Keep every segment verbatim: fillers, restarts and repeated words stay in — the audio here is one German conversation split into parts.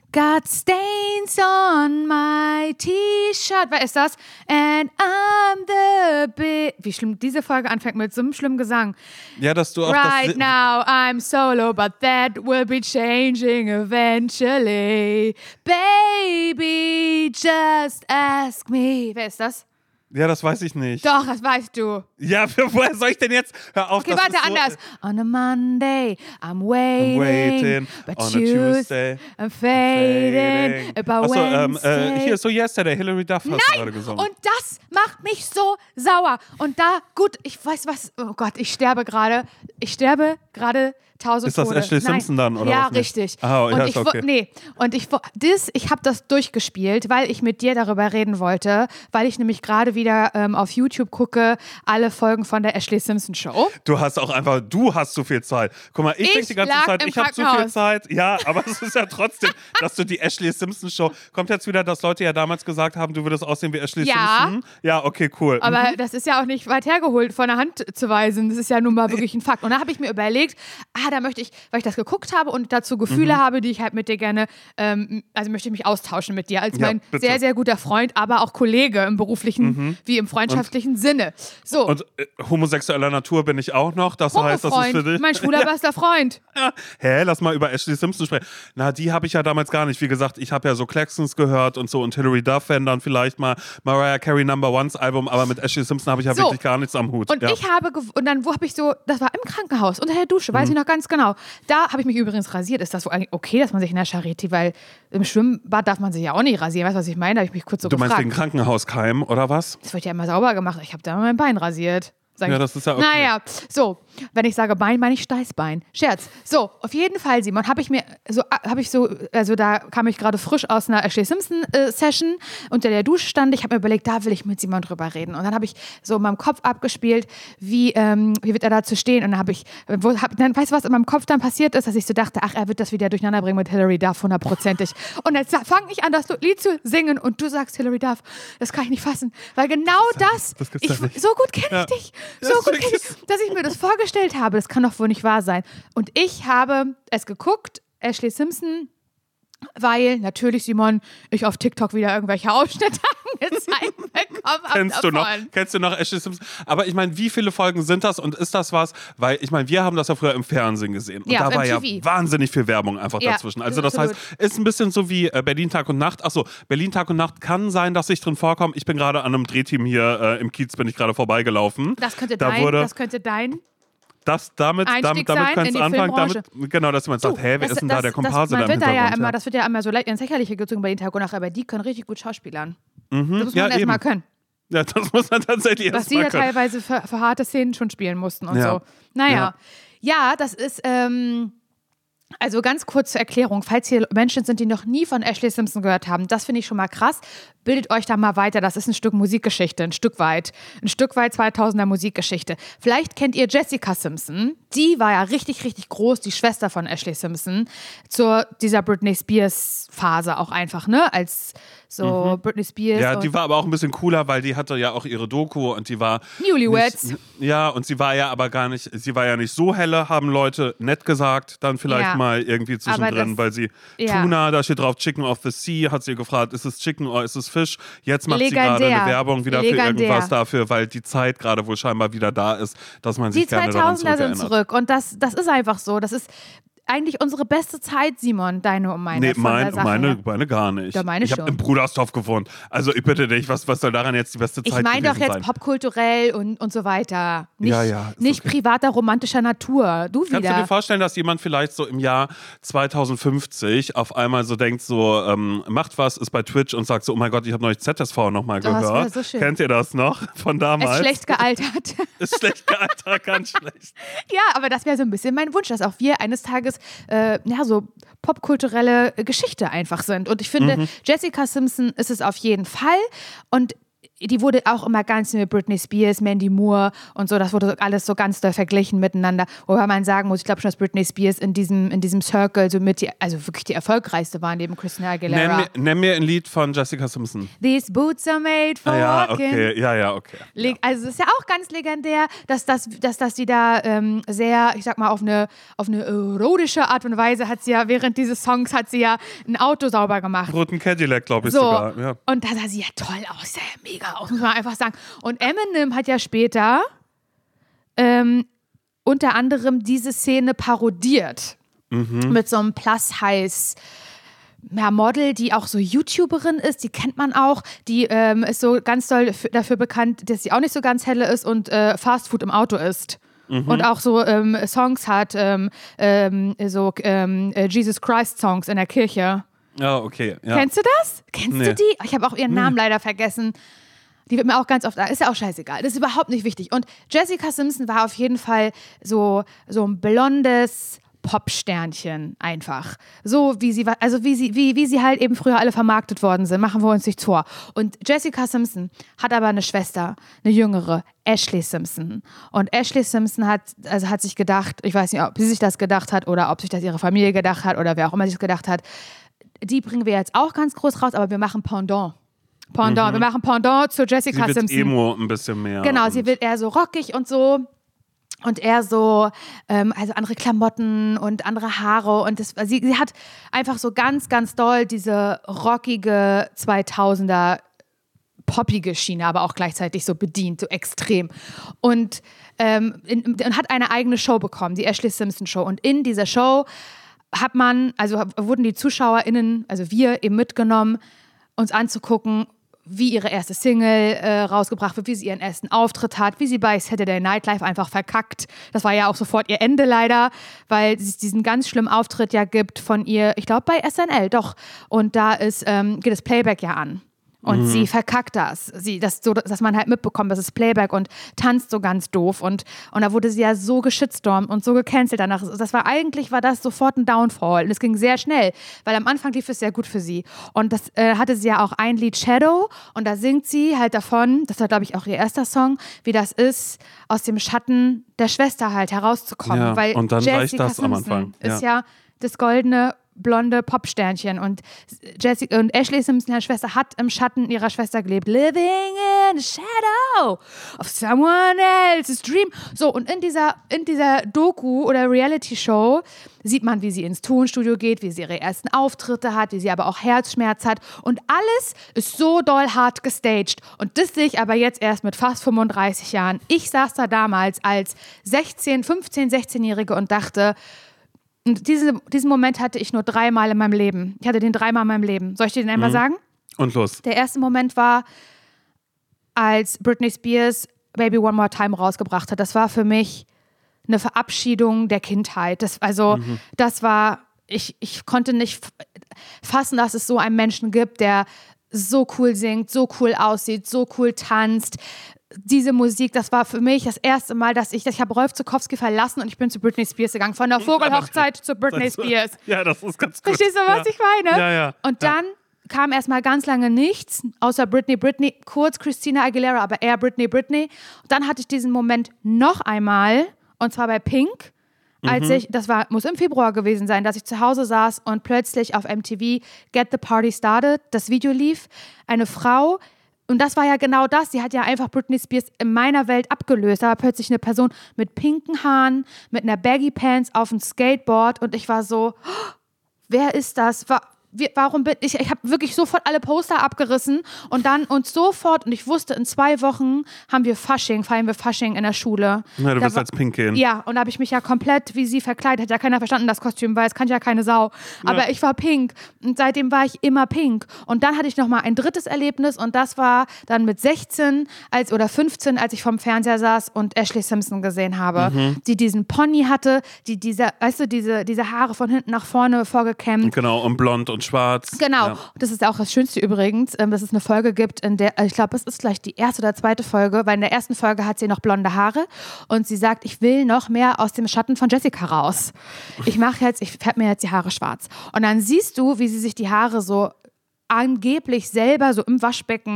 got stains on my T-Shirt. Wer ist das? And I'm the big... Wie schlimm diese Folge anfängt mit so einem schlimmen Gesang. Ja, dass du auch Right das... now I'm solo, but that will be changing eventually. Baby, just ask me. Wer ist das? Ja, das weiß ich nicht. Doch, das weißt du. Ja, woher soll ich denn jetzt? Hör auf, Okay, das warte, ist so, anders. On a Monday, I'm waiting. I'm waiting. But On a Tuesday, Tuesday, I'm fading. fading. About Achso, ähm, Wednesday. äh, hier, so Yesterday, Hilary Duff hast du gerade Nein! gesungen. Und das macht mich so sauer. Und da, gut, ich weiß was, oh Gott, ich sterbe gerade. Ich sterbe gerade tausend Ist das Tode. Ashley Nein. Simpson dann, oder Ja, was nicht? richtig. Ah, und ja, ich, ist okay. wo- nee, und ich, wo- das, ich habe das durchgespielt, weil ich mit dir darüber reden wollte, weil ich nämlich gerade wieder ähm, auf YouTube gucke, alle Folgen von der Ashley Simpson Show. Du hast auch einfach, du hast zu viel Zeit. Guck mal, ich, Ich denke die ganze lag Zeit, im ich habe zu viel Krankenhaus. Zeit. Ja, aber es ist ja trotzdem, dass du die Ashley Simpson Show, kommt jetzt wieder, dass Leute ja damals gesagt haben, du würdest aussehen wie Ashley Ja. Simpson. Ja, okay, cool. Aber Mhm. das ist ja auch nicht weit hergeholt von der Hand zu weisen. Das ist ja nun mal wirklich ein Fakt. Und da habe ich mir überlegt, ah, da möchte ich, weil ich das geguckt habe und dazu Gefühle Mhm. habe, die ich halt mit dir gerne, ähm, also möchte ich mich austauschen mit dir als Ja, mein bitte. sehr, sehr guter Freund, aber auch Kollege im beruflichen wie im freundschaftlichen Sinne. So, Und äh, homosexueller Natur bin ich auch noch. Das heißt, das ist Homo-Freund, für dich. mein schwuler bester Freund. Ja. Hä, lass mal über Ashley Simpson sprechen. Na, die habe ich ja damals gar nicht. Wie gesagt, ich habe ja so Claxons gehört und so und Hilary Duff, wenn dann vielleicht mal Mariah Carey Number Ones Album, aber mit Ashley Simpson habe ich ja So. wirklich gar nichts am Hut. Und ja. ich habe, gew- und dann, wo habe ich so, das war im Krankenhaus, unter der Dusche, weiß Mhm. ich noch ganz genau. Da habe ich mich übrigens rasiert. Ist das so eigentlich okay, dass man sich in der Charité, weil im Schwimmbad darf man sich ja auch nicht rasieren. Weißt du, was ich meine? Da habe ich mich kurz so Du meinst gefragt. wegen Krankenhauskeim, oder was? Das wird ja immer sauber gemacht. Ich habe da mein Bein rasiert. Sag Ja, ich. das ist ja okay. Naja, so, wenn ich sage Bein, meine ich Steißbein. Scherz. So, auf jeden Fall, Simon, habe ich mir so, habe ich so, also da kam ich gerade frisch aus einer Ashley Simpson äh, Session, unter der Dusche stand ich, habe mir überlegt, da will ich mit Simon drüber reden. Und dann habe ich so in meinem Kopf abgespielt, wie, ähm, wie wird er dazu stehen? Und dann habe ich, wo, hab, dann weißt du, was in meinem Kopf dann passiert ist, dass ich so dachte, ach, er wird das wieder durcheinander bringen mit Hilary Duff, hundertprozentig. Und jetzt fange ich an, das Lied zu singen und du sagst Hilary Duff. Das kann ich nicht fassen, weil genau das, das gibt's ich, doch nicht. so gut kenne Ja. ich dich. Ja, So das gut ist kenn ich, dass ich mir das vorgestellt habe. Das kann doch wohl nicht wahr sein. Und ich habe es geguckt, Ashley Simpson, weil natürlich, Simon, ich auf TikTok wieder irgendwelche Ausschnitte angezeigt bekommen habe Kennst du noch? davon. Kennst du noch Ashley Simpson? Aber ich meine, wie viele Folgen sind das und ist das was? Weil ich meine, wir haben das ja früher im Fernsehen gesehen und Ja, da war ja M T V. wahnsinnig viel Werbung einfach Ja, dazwischen. Also das absolut. heißt, ist ein bisschen so wie äh, Berlin Tag und Nacht. Achso, Berlin Tag und Nacht kann sein, dass ich drin vorkomme. Ich bin gerade an einem Drehteam hier äh, im Kiez, bin ich gerade vorbeigelaufen. Das könnte da dein, wurde das könnte dein das damit, Einstieg damit, damit sein kannst in du die anfangen. Filmbranche. Damit, genau, dass man sagt, Du, hä, wer das- ist denn da das- der das- Komparse man da im wird da ja Hintergrund? immer, Das wird ja immer so leicht ins Lächerliche gezogen bei den Tag und Nacht, aber die können richtig gut schauspielern. Mhm, Das muss ja, man erst eben. mal können. Ja, das muss man tatsächlich Was erst sie mal ja können. teilweise für, für harte Szenen schon spielen mussten und Ja. so. Naja. Ja. Ja, das ist, ähm, also ganz kurz zur Erklärung, falls hier Menschen sind, die noch nie von Ashley Simpson gehört haben, das finde ich schon mal krass. Bildet euch da mal weiter, das ist ein Stück Musikgeschichte, ein Stück weit. Ein Stück weit zweitausender Musikgeschichte. Vielleicht kennt ihr Jessica Simpson, die war ja richtig, richtig groß, die Schwester von Ashley Simpson, zur dieser Britney Spears Phase auch einfach, ne, als so Mhm. Britney Spears. Ja, und die war aber auch ein bisschen cooler, weil die hatte ja auch ihre Doku und die war Newlyweds. Nicht, ja, und sie war ja aber gar nicht, sie war ja nicht so helle, haben Leute nett gesagt, dann vielleicht Ja. mal irgendwie zwischendrin, das- weil sie ja. Tuna, da steht drauf Chicken of the Sea, hat sie gefragt, ist es Chicken oder ist es Fisch? Jetzt macht sie Legendär. gerade eine Werbung wieder für Legendär. irgendwas dafür, weil die Zeit gerade wohl scheinbar wieder da ist, dass man sich Die gerne daran zweitausender sind zurückerinnert. zurück und das, das ist einfach so. Das ist eigentlich unsere beste Zeit, Simon, deine und meine. Nee, von mein, der Sache meine, her. meine gar nicht. Ja, meine ich habe schon. im Brudersdorf gewohnt. Also ich bitte dich, was, was soll daran jetzt die beste Zeit Ich meine doch gewesen jetzt sein? popkulturell und, und so weiter. Nicht, Ja, ja, ist nicht okay. privater, romantischer Natur. Du Kannst du dir wieder. vorstellen, dass jemand vielleicht so im Jahr zweitausendfünfzig auf einmal so denkt, so ähm, macht was, ist bei Twitch und sagt so, oh mein Gott, ich habe neulich Z S V nochmal Oh, das gehört. wär so schön. Kennt ihr das noch von damals? Ist schlecht gealtert. Ist schlecht gealtert, ganz schlecht. Ja, aber das wäre so ein bisschen mein Wunsch, dass auch wir eines Tages äh, ja, so popkulturelle Geschichte einfach sind. Und ich finde, Mhm. Jessica Simpson ist es auf jeden Fall. Und die wurde auch immer ganz mit Britney Spears, Mandy Moore und so, das wurde alles so ganz doll verglichen miteinander, wobei man sagen muss, ich glaube schon, dass Britney Spears in diesem, in diesem Circle so mit die, also wirklich die erfolgreichste war neben Christina Aguilera. Nenn mir, nenn mir ein Lied von Jessica Simpson. These boots are made for ah, ja, walking. Okay. Ja, ja, okay. Ja. Also es ist ja auch ganz legendär, dass, das, dass, dass die da ähm, sehr, ich sag mal, auf eine, auf eine erotische Art und Weise hat sie ja, während dieses Songs hat sie ja ein Auto sauber gemacht. Roten Cadillac, glaube ich so. sogar. Ja. Und da sah sie ja toll aus, sehr mega aus, muss man einfach sagen. Und Eminem hat ja später ähm, unter anderem diese Szene parodiert. Mhm. Mit so einem Plus-Size ja, Model, die auch so YouTuberin ist, die kennt man auch. Die ähm, ist so ganz doll f- dafür bekannt, dass sie auch nicht so ganz helle ist und äh, Fastfood im Auto isst. Mhm. Und auch so ähm, Songs hat, ähm, ähm, so ähm, Jesus Christ Songs in der Kirche. Ja, okay. Ja. Kennst du das? Kennst nee. du die? Ich habe auch ihren Namen nee. leider vergessen. Die wird mir auch ganz oft, ist ja auch scheißegal, das ist überhaupt nicht wichtig. Und Jessica Simpson war auf jeden Fall so, so ein blondes Popsternchen einfach. So wie sie, also wie sie, wie, wie sie halt eben früher alle vermarktet worden sind, machen wir uns nichts vor. Und Jessica Simpson hat aber eine Schwester, eine jüngere, Ashley Simpson. Und Ashley Simpson hat, also hat sich gedacht, ich weiß nicht, ob sie sich das gedacht hat oder ob sich das ihre Familie gedacht hat oder wer auch immer sich das gedacht hat, die bringen wir jetzt auch ganz groß raus, aber wir machen Pendant. Pendant. Mhm. Wir machen Pendant zu Jessica sie wird Simpson. Emo ein bisschen mehr. Genau, sie wird eher so rockig und so. Und eher so, ähm, also andere Klamotten und andere Haare. Und das, sie, sie hat einfach so ganz, ganz doll diese rockige zweitausender poppige Schiene, aber auch gleichzeitig so bedient, so extrem. Und, ähm, in, und hat eine eigene Show bekommen, die Ashley Simpson Show. Und in dieser Show hat man, also wurden die ZuschauerInnen, also wir eben mitgenommen, uns anzugucken, wie ihre erste Single äh, rausgebracht wird, wie sie ihren ersten Auftritt hat, wie sie bei Saturday Night Live einfach verkackt. Das war ja auch sofort ihr Ende leider, weil es diesen ganz schlimmen Auftritt ja gibt von ihr, ich glaube bei S N L, doch. Und da ist, ähm, geht das Playback ja an. Und mhm. sie verkackt das. Sie, das so, dass man halt mitbekommt, das ist Playback und tanzt so ganz doof. Und, und da wurde sie ja so geschitstormt und so gecancelt danach. Das war eigentlich, war das sofort ein Downfall. Und es ging sehr schnell, weil am Anfang lief es sehr gut für sie. Und das äh, hatte sie ja auch ein Lied Shadow. Und da singt sie halt davon, das war glaube ich auch ihr erster Song, wie das ist, aus dem Schatten der Schwester halt herauszukommen. Ja, weil und dann Jessica reicht das Simpson am Anfang. Ja. ist ja das goldene blonde Popsternchen und Jessica und Ashley Simpson, ihre Schwester, hat im Schatten ihrer Schwester gelebt. Living in the shadow of someone else's dream. So, und in dieser, in dieser Doku oder Reality-Show sieht man, wie sie ins Tonstudio geht, wie sie ihre ersten Auftritte hat, wie sie aber auch Herzschmerz hat und alles ist so doll hart gestaged. Und das sehe ich aber jetzt erst mit fast fünfunddreißig Jahren. Ich saß da damals als sechzehn, fünfzehn, sechzehnjährige und dachte, und diese, diesen Moment hatte ich nur dreimal in meinem Leben. Ich hatte den dreimal in meinem Leben. Soll ich dir den einmal mhm. sagen? Und los. Der erste Moment war, als Britney Spears Baby One More Time rausgebracht hat. Das war für mich eine Verabschiedung der Kindheit. Das, also, mhm. das war, ich, ich konnte nicht fassen, dass es so einen Menschen gibt, der so cool singt, so cool aussieht, so cool tanzt. Diese Musik, das war für mich das erste Mal, dass ich, ich habe Rolf Zukowski verlassen und ich bin zu Britney Spears gegangen. Von der Vogelhochzeit zu Britney Spears. Ja, das ist ganz gut. Verstehst du, was ja. ich meine? Ja, ja. Und dann ja. kam erstmal ganz lange nichts, außer Britney, Britney, kurz Christina Aguilera, aber eher Britney, Britney. Und dann hatte ich diesen Moment noch einmal, und zwar bei Pink, als mhm. ich, das war, muss im Februar gewesen sein, dass ich zu Hause saß und plötzlich auf M T V Get the Party Started, das Video lief, eine Frau. Und das war ja genau das. Sie hat ja einfach Britney Spears in meiner Welt abgelöst. Da war plötzlich eine Person mit pinken Haaren, mit einer Baggy Pants auf dem Skateboard. Und ich war so, oh, wer ist das? War, wir, warum bin ich? Ich habe wirklich sofort alle Poster abgerissen und dann und sofort. Und ich wusste, in zwei Wochen haben wir Fasching, feiern wir Fasching in der Schule. Ja, du da bist war, als Pink gehen. Ja, und da habe ich mich ja komplett wie sie verkleidet. Hat ja keiner verstanden, das Kostüm, weil es kann ja keine Sau. Aber ja. ich war pink und seitdem war ich immer pink. Und dann hatte ich nochmal ein drittes Erlebnis und das war dann mit sechzehn als, oder fünfzehn, als ich vorm Fernseher saß und Ashley Simpson gesehen habe, mhm. die diesen Pony hatte, die diese, weißt du, diese, diese Haare von hinten nach vorne vorgekämmt. Genau, und blond und schwarz. Genau, ja. Das ist auch das Schönste übrigens, dass es eine Folge gibt, in der, ich glaube, es ist gleich die erste oder zweite Folge, weil in der ersten Folge hat sie noch blonde Haare und sie sagt, ich will noch mehr aus dem Schatten von Jessica raus. Ich mache jetzt, ich färbe mir jetzt die Haare schwarz. Und dann siehst du, wie sie sich die Haare so angeblich selber so im Waschbecken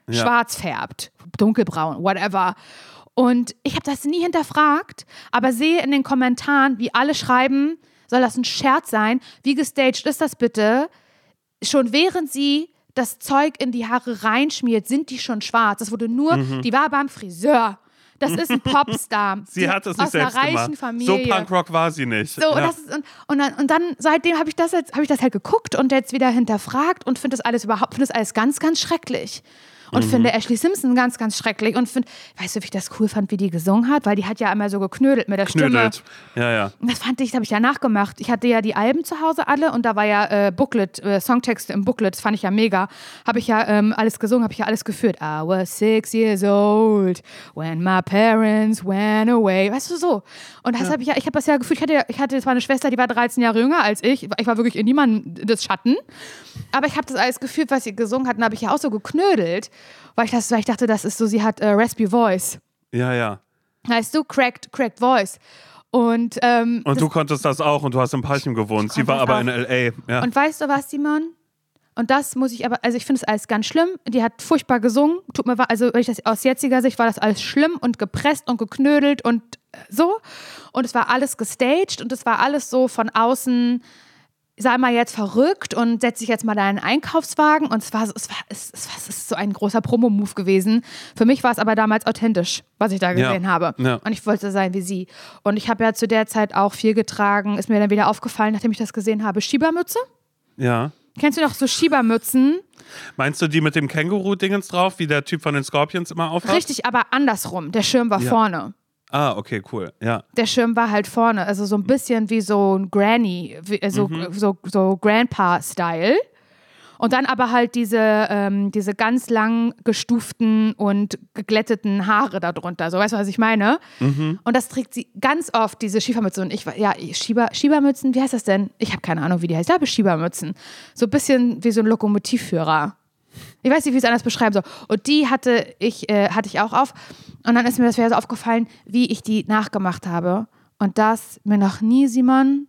Ja. schwarz färbt, dunkelbraun, whatever. Und ich habe das nie hinterfragt, aber sehe in den Kommentaren, wie alle schreiben, soll das ein Scherz sein? Wie gestaged ist das bitte? Schon während sie das Zeug in die Haare reinschmiert, sind die schon schwarz. Das wurde nur, mhm. die war beim Friseur. Das ist ein Popstar. Sie die hat es nicht aus selbst einer reichen gemacht. Familie. So Punkrock war sie nicht. So, ja. das ist, und, und, dann, und dann seitdem habe ich, das hab ich das halt geguckt und jetzt wieder hinterfragt und finde das alles überhaupt, finde das alles ganz, ganz schrecklich. Und mhm. finde Ashley Simpson ganz, ganz schrecklich. Und finde, weißt du, wie ich das cool fand, wie die gesungen hat? Weil die hat ja einmal so geknödelt mit der Knödelt. Stimme. Ja, ja. Und das fand ich, das habe ich ja nachgemacht. Ich hatte ja die Alben zu Hause alle und da war ja äh, Booklet, äh, Songtexte im Booklet. Das fand ich ja mega. Habe ich ja ähm, alles gesungen, habe ich ja alles geführt. I was six years old when my parents went away. Weißt du, so. Und das ja. habe ich ja, ich habe das ja gefühlt. Ich hatte, ich hatte, das war eine Schwester, die war dreizehn Jahre jünger als ich. Ich war wirklich in niemandem des Schatten. Aber ich habe das alles gefühlt, was sie gesungen hat. Und habe ich ja auch so geknödelt. Weil ich, das, weil ich dachte, das ist so, sie hat äh, Raspy Voice. Ja, ja. Weißt du, cracked, cracked Voice. Und, ähm, und du konntest das auch und du hast in Parchim gewohnt. Sie war aber auch. in L A. Ja. Und weißt du was, Simon? Und das muss ich aber, also ich finde es alles ganz schlimm. Die hat furchtbar gesungen. Tut mir, also wenn ich das aus jetziger Sicht war das alles schlimm und gepresst und geknödelt und so. Und es war alles gestaged und es war alles so von außen, sei mal jetzt verrückt und setz dich jetzt mal deinen Einkaufswagen. Und es war, es war, es, es war, es ist so ein großer Promo-Move gewesen. Für mich war es aber damals authentisch, was ich da gesehen ja. habe. Ja. Und ich wollte sein wie sie. Und ich habe ja zu der Zeit auch viel getragen, ist mir dann wieder aufgefallen, nachdem ich das gesehen habe, Schiebermütze. Ja. Kennst du noch so Schiebermützen? Meinst du die mit dem Känguru-Dingens drauf, wie der Typ von den Scorpions immer aufhat? Richtig, aber andersrum. Der Schirm war ja. vorne. Ah, okay, cool, ja. Der Schirm war halt vorne, also so ein bisschen wie so ein Granny, wie, also mhm. so, so Grandpa-Style. Und dann aber halt diese, ähm, diese ganz lang gestuften und geglätteten Haare darunter. So, weißt du, was ich meine? Mhm. Und das trägt sie ganz oft, diese Schiebermütze. Und ich, ja, Schieber, Schiebermützen, wie heißt das denn? Ich habe keine Ahnung, wie die heißt. Ich glaube, Schiebermützen. So ein bisschen wie so ein Lokomotivführer. Ich weiß nicht, wie ich es anders beschreiben soll. Und die hatte ich, äh, hatte ich auch auf. Und dann ist mir das wieder so aufgefallen, wie ich die nachgemacht habe. Und dass mir noch nie, Simon,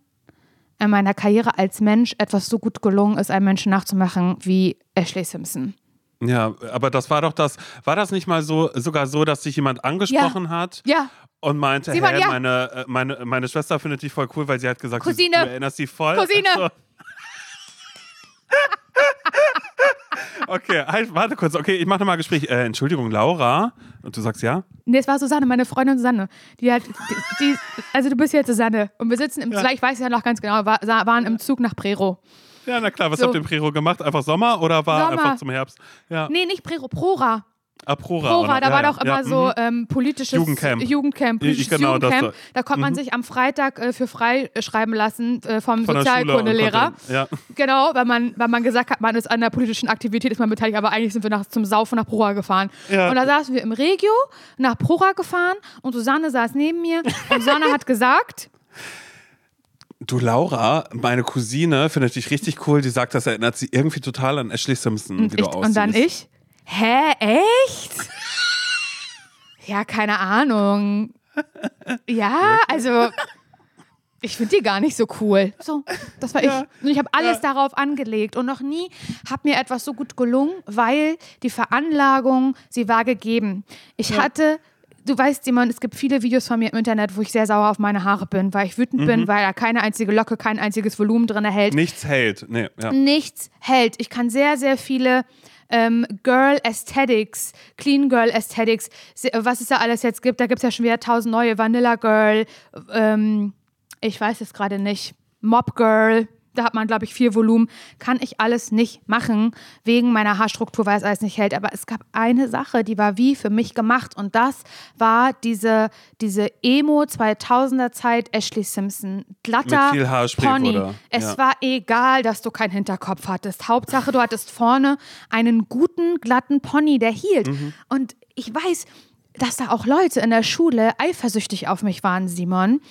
in meiner Karriere als Mensch etwas so gut gelungen ist, einen Menschen nachzumachen wie Ashley Simpson. Ja, aber das war doch das, war das nicht mal so, sogar so, dass sich jemand angesprochen ja. hat? Ja. Und meinte, Simon, hey, ja. meine, meine, meine Schwester findet dich voll cool, weil sie hat gesagt, Cousine. du, du erinnerst sie voll. Cousine. Also, okay, halt, warte kurz. Okay, ich mache nochmal ein Gespräch. Äh, Entschuldigung, Laura. Und du sagst ja? Nee, es war Susanne, meine Freundin Susanne. Die hat, die, die, also du bist jetzt Susanne. Und wir sitzen im, ja. ich weiß ja noch ganz genau, war, waren im Zug nach Prero. Ja, na klar. Was so. habt ihr in Prero gemacht? Einfach Sommer oder war Sommer. einfach zum Herbst? Ja. Nee, nicht Prero, Prora. Ah, Prora. Prora, da ja, war ja, doch immer ja, so mhm. ähm, politisches Jugendcamp. Jugendcamp, politisches ich, genau, Jugendcamp. Das, da konnte man mhm. sich am Freitag äh, für frei schreiben lassen äh, vom Von Sozialkundelehrer. Ja. Genau, weil man, weil man gesagt hat, man ist an der politischen Aktivität, ist man beteiligt, aber eigentlich sind wir nach, zum Saufen nach Prora gefahren. Ja. Und da saßen wir im Regio, nach Prora gefahren und Susanne saß neben mir und Susanne hat gesagt... Du, Laura, meine Cousine findet dich richtig cool. Die sagt, das erinnert sie irgendwie total an Ashley Simpson, und wie du ich, aussiehst. Und dann ich? Hä, echt? Ja, keine Ahnung. Ja, also ich finde die gar nicht so cool. So, das war ja. ich. Und ich habe alles ja. darauf angelegt und noch nie hat mir etwas so gut gelungen, weil die Veranlagung, sie war gegeben. Ich ja. hatte... Du weißt, Simon, es gibt viele Videos von mir im Internet, wo ich sehr sauer auf meine Haare bin, weil ich wütend mhm. bin, weil da keine einzige Locke, kein einziges Volumen drin hält. Nichts hält. Nee, ja. Nichts hält. Ich kann sehr, sehr viele ähm, Girl Aesthetics, Clean Girl Aesthetics, was es da alles jetzt gibt. Da gibt es ja schon wieder tausend neue. Vanilla Girl, ähm, ich weiß es gerade nicht, Mob Girl. Da hat man, glaube ich, viel Volumen. Kann ich alles nicht machen, wegen meiner Haarstruktur, weil es alles nicht hält. Aber es gab eine Sache, die war wie für mich gemacht. Und das war diese, diese Emo zweitausender Zeit Ashley Simpson. Glatter Mit viel Haarspray, Pony. oder? Es ja. war egal, dass du keinen Hinterkopf hattest. Hauptsache, du hattest vorne einen guten, glatten Pony, der hielt. Mhm. Und ich weiß, dass da auch Leute in der Schule eifersüchtig auf mich waren, Simon.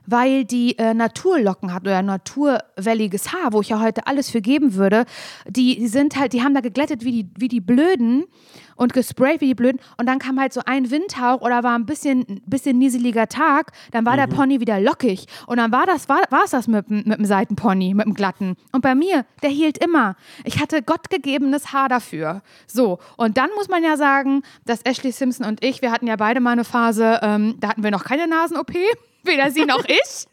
weil die äh, Naturlocken hat oder naturwelliges Haar, wo ich ja heute alles für geben würde. Die, die sind halt, die haben da geglättet wie die, wie die Blöden und gesprayt wie die Blöden und dann kam halt so ein Windhauch oder war ein bisschen, bisschen nieseliger Tag, dann war mhm. der Pony wieder lockig und dann war das, war es das mit, mit dem Seitenpony, mit dem glatten. Und bei mir, der hielt immer. Ich hatte gottgegebenes Haar dafür. So, und dann muss man ja sagen, dass Ashley Simpson und ich, wir hatten ja beide mal eine Phase, ähm, da hatten wir noch keine Nasen-O P, weder sie noch ich.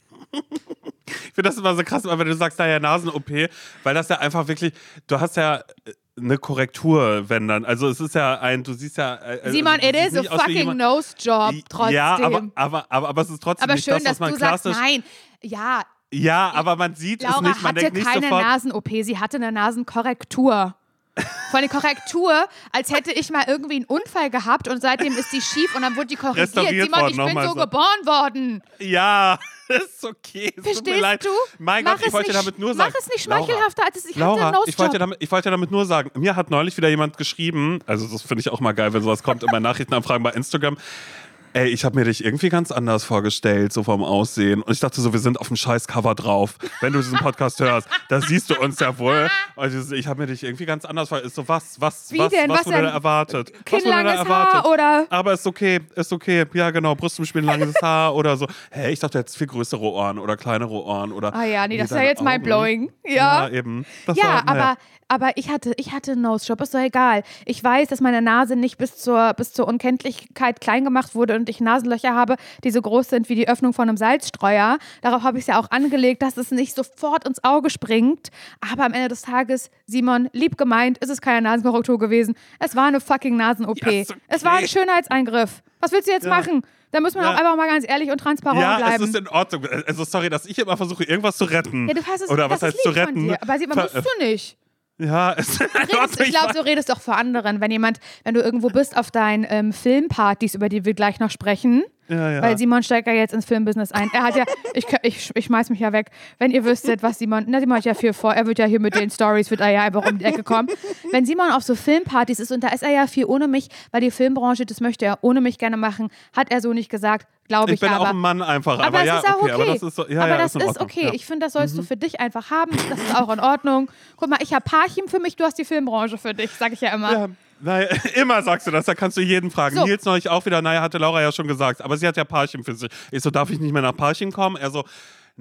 Ich finde das immer so krass, wenn du sagst, naja, Nasen-O P, weil das ja einfach wirklich, du hast ja eine Korrektur, wenn dann, also es ist ja ein, du siehst ja... Also Simon, it is a fucking nose job, trotzdem. Ja, aber, aber, aber, aber es ist trotzdem aber nicht schön, das, was man du klassisch... Sagst, nein, ja... Ja, aber man sieht Laura es nicht, man denkt nicht sofort... hatte keine Nasen-O P, sie hatte eine Nasenkorrektur. Von der Korrektur, als hätte ich mal irgendwie einen Unfall gehabt und seitdem ist die schief und dann wurde die korrigiert. Simon, worden, ich bin so, so geboren worden. Ja, ist okay. Es Verstehst tut mir leid. du? Mein mach Gott, ich wollte nicht, damit nur sagen. Mach es nicht schmeichelhafter, als es ich Laura, hatte. ich wollte, damit, ich wollte damit nur sagen, mir hat neulich wieder jemand geschrieben, also das finde ich auch mal geil, wenn sowas kommt in meinen Nachrichtenanfragen bei Instagram. Ey, ich habe mir dich irgendwie ganz anders vorgestellt, so vom Aussehen. Und ich dachte so, wir sind auf dem scheiß Cover drauf. Wenn du diesen Podcast hörst, da siehst du uns ja wohl. Und ich habe mir dich irgendwie ganz anders vorgestellt. So, was, was, Wie was, denn? was, Was wurde denn? da erwartet? Was wurde Kinnlanges da erwartet? Haar oder? Aber ist okay, ist okay. Ja, genau, Brüstenspielen, langes Haar oder so. Hä, ich dachte jetzt viel größere Ohren oder kleinere Ohren oder... Ah ja, nee, das ist ja deine jetzt Augen. mindblowing. Ja, Ja, eben. Das ja war, naja. aber... Aber ich hatte, ich hatte einen Nose-Job, ist doch egal. Ich weiß, dass meine Nase nicht bis zur, bis zur Unkenntlichkeit klein gemacht wurde und ich Nasenlöcher habe, die so groß sind wie die Öffnung von einem Salzstreuer. Darauf habe ich es ja auch angelegt, dass es nicht sofort ins Auge springt. Aber am Ende des Tages, Simon, lieb gemeint, ist es keine Nasenkorrektur gewesen. Es war eine fucking Nasen-O P. Ja, ist okay. Es war ein Schönheitseingriff. Was willst du jetzt Ja. machen? Da muss man Ja. auch einfach mal ganz ehrlich und transparent Ja, bleiben. es ist in Ordnung. Also sorry, dass ich immer versuche, irgendwas zu retten. Ja, du hast es, Oder das was ist heißt zu lieb von retten? dir. Aber Simon, musst du nicht. Ja, es Du redest, ich glaube, du redest doch vor anderen, wenn jemand, wenn du irgendwo bist auf deinen ähm, Filmpartys, über die wir gleich noch sprechen, Ja, ja. weil Simon steigt ja jetzt ins Filmbusiness ein. Er hat ja, ich, ich, ich schmeiß mich ja weg. Wenn ihr wüsstet, was Simon, na, Simon hat ja viel vor, er wird ja hier mit den Stories, wird er ja einfach um die Ecke kommen. Wenn Simon auf so Filmpartys ist und da ist er ja viel ohne mich, weil die Filmbranche, das möchte er ohne mich gerne machen, hat er so nicht gesagt, glaube ich, ich bin aber. auch ein Mann einfach, aber, Aber das ja, ist auch okay, okay. aber das ist so, ja, aber ja, das ist, in ist Ordnung, okay. Ja. Ich finde, das sollst du für dich einfach haben. Das ist auch in Ordnung. Guck mal, ich habe Parchim für mich, du hast die Filmbranche für dich, sage ich ja immer. Ja. Naja, immer sagst du das, da kannst du jeden fragen. So. Nils neulich auch wieder, naja, hatte Laura ja schon gesagt, aber sie hat ja Parchim für sich. Ich so, darf ich nicht mehr nach Parchim kommen? Er so,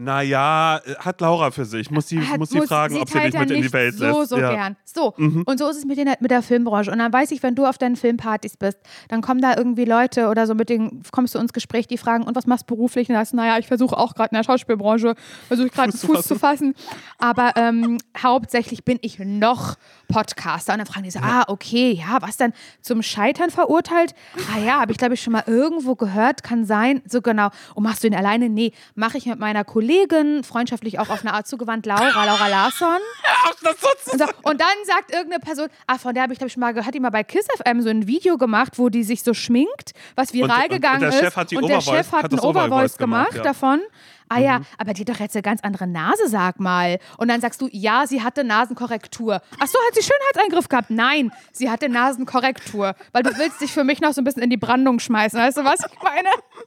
naja, hat Laura für sich. Muss sie, Hat- muss sie fragen, ob sie dich teilt mit ja in die nicht Welt so, lässt. so ja. gern. So, und so ist es mit, den, mit der Filmbranche. Und dann weiß ich, wenn du auf deinen Filmpartys bist, dann kommen da irgendwie Leute oder so mit denen, kommst du ins Gespräch, die fragen, und was machst du beruflich? Und dann sagst du, naja, ich versuche auch gerade in der Schauspielbranche, versuche ich gerade einen Fuß zu fassen. Aber ähm, hauptsächlich bin ich noch Podcaster. Und dann fragen die so, ah, okay, ja, was dann zum Scheitern verurteilt? Ah ja, habe ich glaube ich schon mal irgendwo gehört, kann sein. So genau. Und machst du ihn alleine? Nee, mache ich mit meiner Kollegin, freundschaftlich auch auf eine Art zugewandt, Laura, Laura Larsson. Das so Und, so, und dann sagt irgendeine Person, ah, von der habe ich glaube ich schon mal gehört, hat die mal bei KISS F M so ein Video gemacht, wo die sich so schminkt, was viral Und- und gegangen der ist. Chef hat die und der Overvoice- Chef hat hat einen das Overvoice Overvoice gemacht, gemacht ja. davon. Ah ja, aber die hat doch jetzt eine ganz andere Nase, sag mal. Und dann sagst du, ja, sie hatte Nasenkorrektur. Ach so, hat sie Schönheitseingriff gehabt? Nein, sie hatte Nasenkorrektur. Weil du willst dich für mich noch so ein bisschen in die Brandung schmeißen. Weißt du, was ich meine?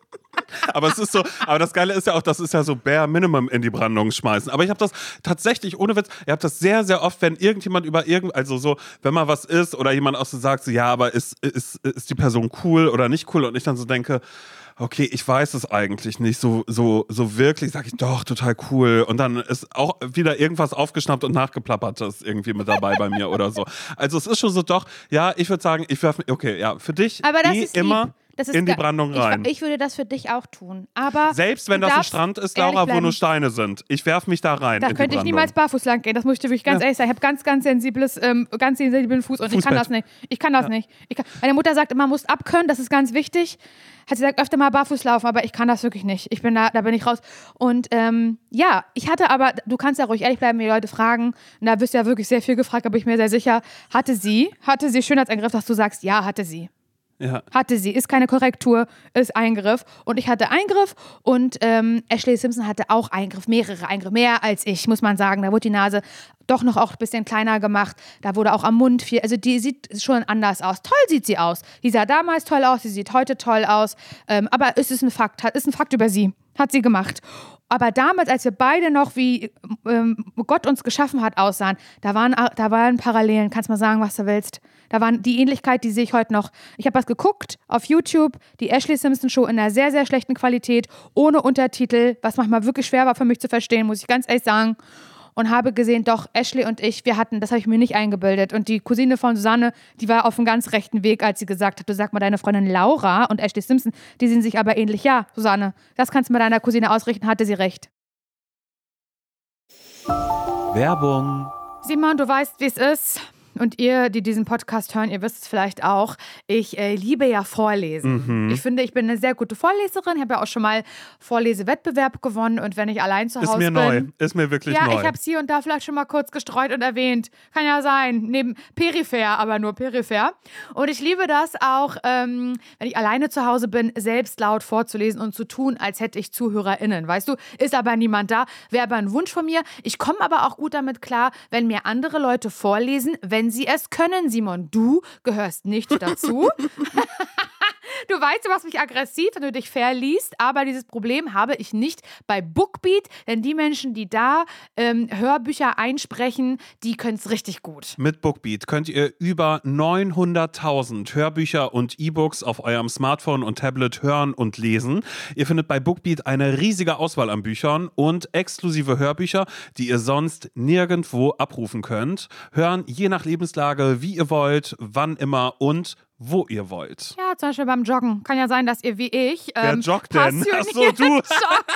Aber es ist so, aber das Geile ist ja auch, das ist ja so bare minimum in die Brandung schmeißen. Aber ich habe das tatsächlich, ohne Witz, ich habe das sehr, sehr oft, wenn irgendjemand über irgend, also so, wenn mal was ist oder jemand auch so sagt, so, ja, aber ist, ist, ist die Person cool oder nicht cool? Und ich dann so denke, okay, ich weiß es eigentlich nicht so, so, so wirklich, sage ich doch, total cool. Und dann ist auch wieder irgendwas aufgeschnappt und nachgeplappertes irgendwie mit dabei bei mir oder so. Also es ist schon so, doch, ja, ich würde sagen, ich werfe, okay, ja, für dich Aber das eh ist lieb. immer Das ist in die ge- Brandung rein. Ich, ich würde das für dich auch tun. Aber Selbst wenn du das ein darfst Strand ist, ehrlich Laura, wo bleiben. nur Steine sind. Ich werfe mich da rein. Da in die könnte ich Brandung. niemals barfuß lang gehen. Das muss ich dir wirklich ganz Ja. ehrlich sagen. Ich habe ganz, ganz sensibles, ähm, ganz sensiblen Fuß und ich kann Fußbett. das nicht. Ich kann das nicht. Ich kann, meine Mutter sagt immer, musst abkönnen, das ist ganz wichtig. Hat sie gesagt, öfter mal barfuß laufen, aber ich kann das wirklich nicht. Ich bin da, da bin ich raus. Und ähm, ja, ich hatte aber, du kannst ja ruhig ehrlich bleiben, wenn die Leute fragen, und da wirst du ja wirklich sehr viel gefragt, aber ich bin mir sehr sicher, hatte sie, hatte sie Schönheitseingriff, dass du sagst, ja, hatte sie. Ja. Hatte sie, ist keine Korrektur, ist Eingriff. Und ich hatte Eingriff und ähm, Ashley Simpson hatte auch Eingriff, mehrere Eingriffe, mehr als ich, muss man sagen. Da wurde die Nase doch noch auch ein bisschen kleiner gemacht. Da wurde auch am Mund viel, also die sieht schon anders aus. Toll sieht sie aus. Die sah damals toll aus, sie sieht heute toll aus. Ähm, aber es ist ein Fakt, ist ein Fakt über sie. Hat sie gemacht. Aber damals, als wir beide noch wie ähm, Gott uns geschaffen hat, aussahen, da waren, da waren Parallelen. Kannst mal sagen, was du willst. Da waren die Ähnlichkeit, die sehe ich heute noch. Ich habe was geguckt auf YouTube, die Ashley Simpson Show in einer sehr, sehr schlechten Qualität, ohne Untertitel, was manchmal wirklich schwer war für mich zu verstehen, muss ich ganz ehrlich sagen. Und habe gesehen, doch, Ashley und ich, wir hatten, das habe ich mir nicht eingebildet. Und die Cousine von Susanne, die war auf einem ganz rechten Weg, als sie gesagt hat, du sag mal, deine Freundin Laura und Ashley Simpson, die sehen sich aber ähnlich. Ja, Susanne, das kannst du mit deiner Cousine ausrichten, hatte sie recht. Werbung. Simon, du weißt, wie es ist. Und ihr, die diesen Podcast hören, ihr wisst es vielleicht auch, ich äh, liebe ja Vorlesen. Mhm. Ich finde, ich bin eine sehr gute Vorleserin. Ich habe ja auch schon mal Vorlesewettbewerb gewonnen. Und wenn ich allein zu Hause bin... Ist mir neu. Ist mir wirklich ja, neu. Ja, ich habe es hier und da vielleicht schon mal kurz gestreut und erwähnt. Kann ja sein. Neben peripher, aber nur peripher. Und ich liebe das auch, ähm, wenn ich alleine zu Hause bin, selbst laut vorzulesen und zu tun, als hätte ich ZuhörerInnen. Weißt du, ist aber niemand da. Wäre aber ein Wunsch von mir. Ich komme aber auch gut damit klar, wenn mir andere Leute vorlesen, wenn sie es können, Simon. Du gehörst nicht dazu. Du weißt, du machst mich aggressiv, wenn du dich verliest, aber dieses Problem habe ich nicht bei Bookbeat, denn die Menschen, die da ähm, Hörbücher einsprechen, die können es richtig gut. Mit Bookbeat könnt ihr über neunhunderttausend Hörbücher und E-Books auf eurem Smartphone und Tablet hören und lesen. Ihr findet bei Bookbeat eine riesige Auswahl an Büchern und exklusive Hörbücher, die ihr sonst nirgendwo abrufen könnt. Hören je nach Lebenslage, wie ihr wollt, wann immer und wo ihr wollt. Ja, zum Beispiel beim Joggen. Kann ja sein, dass ihr wie ich Wer ähm, joggt denn? Ach so, du. Joggt.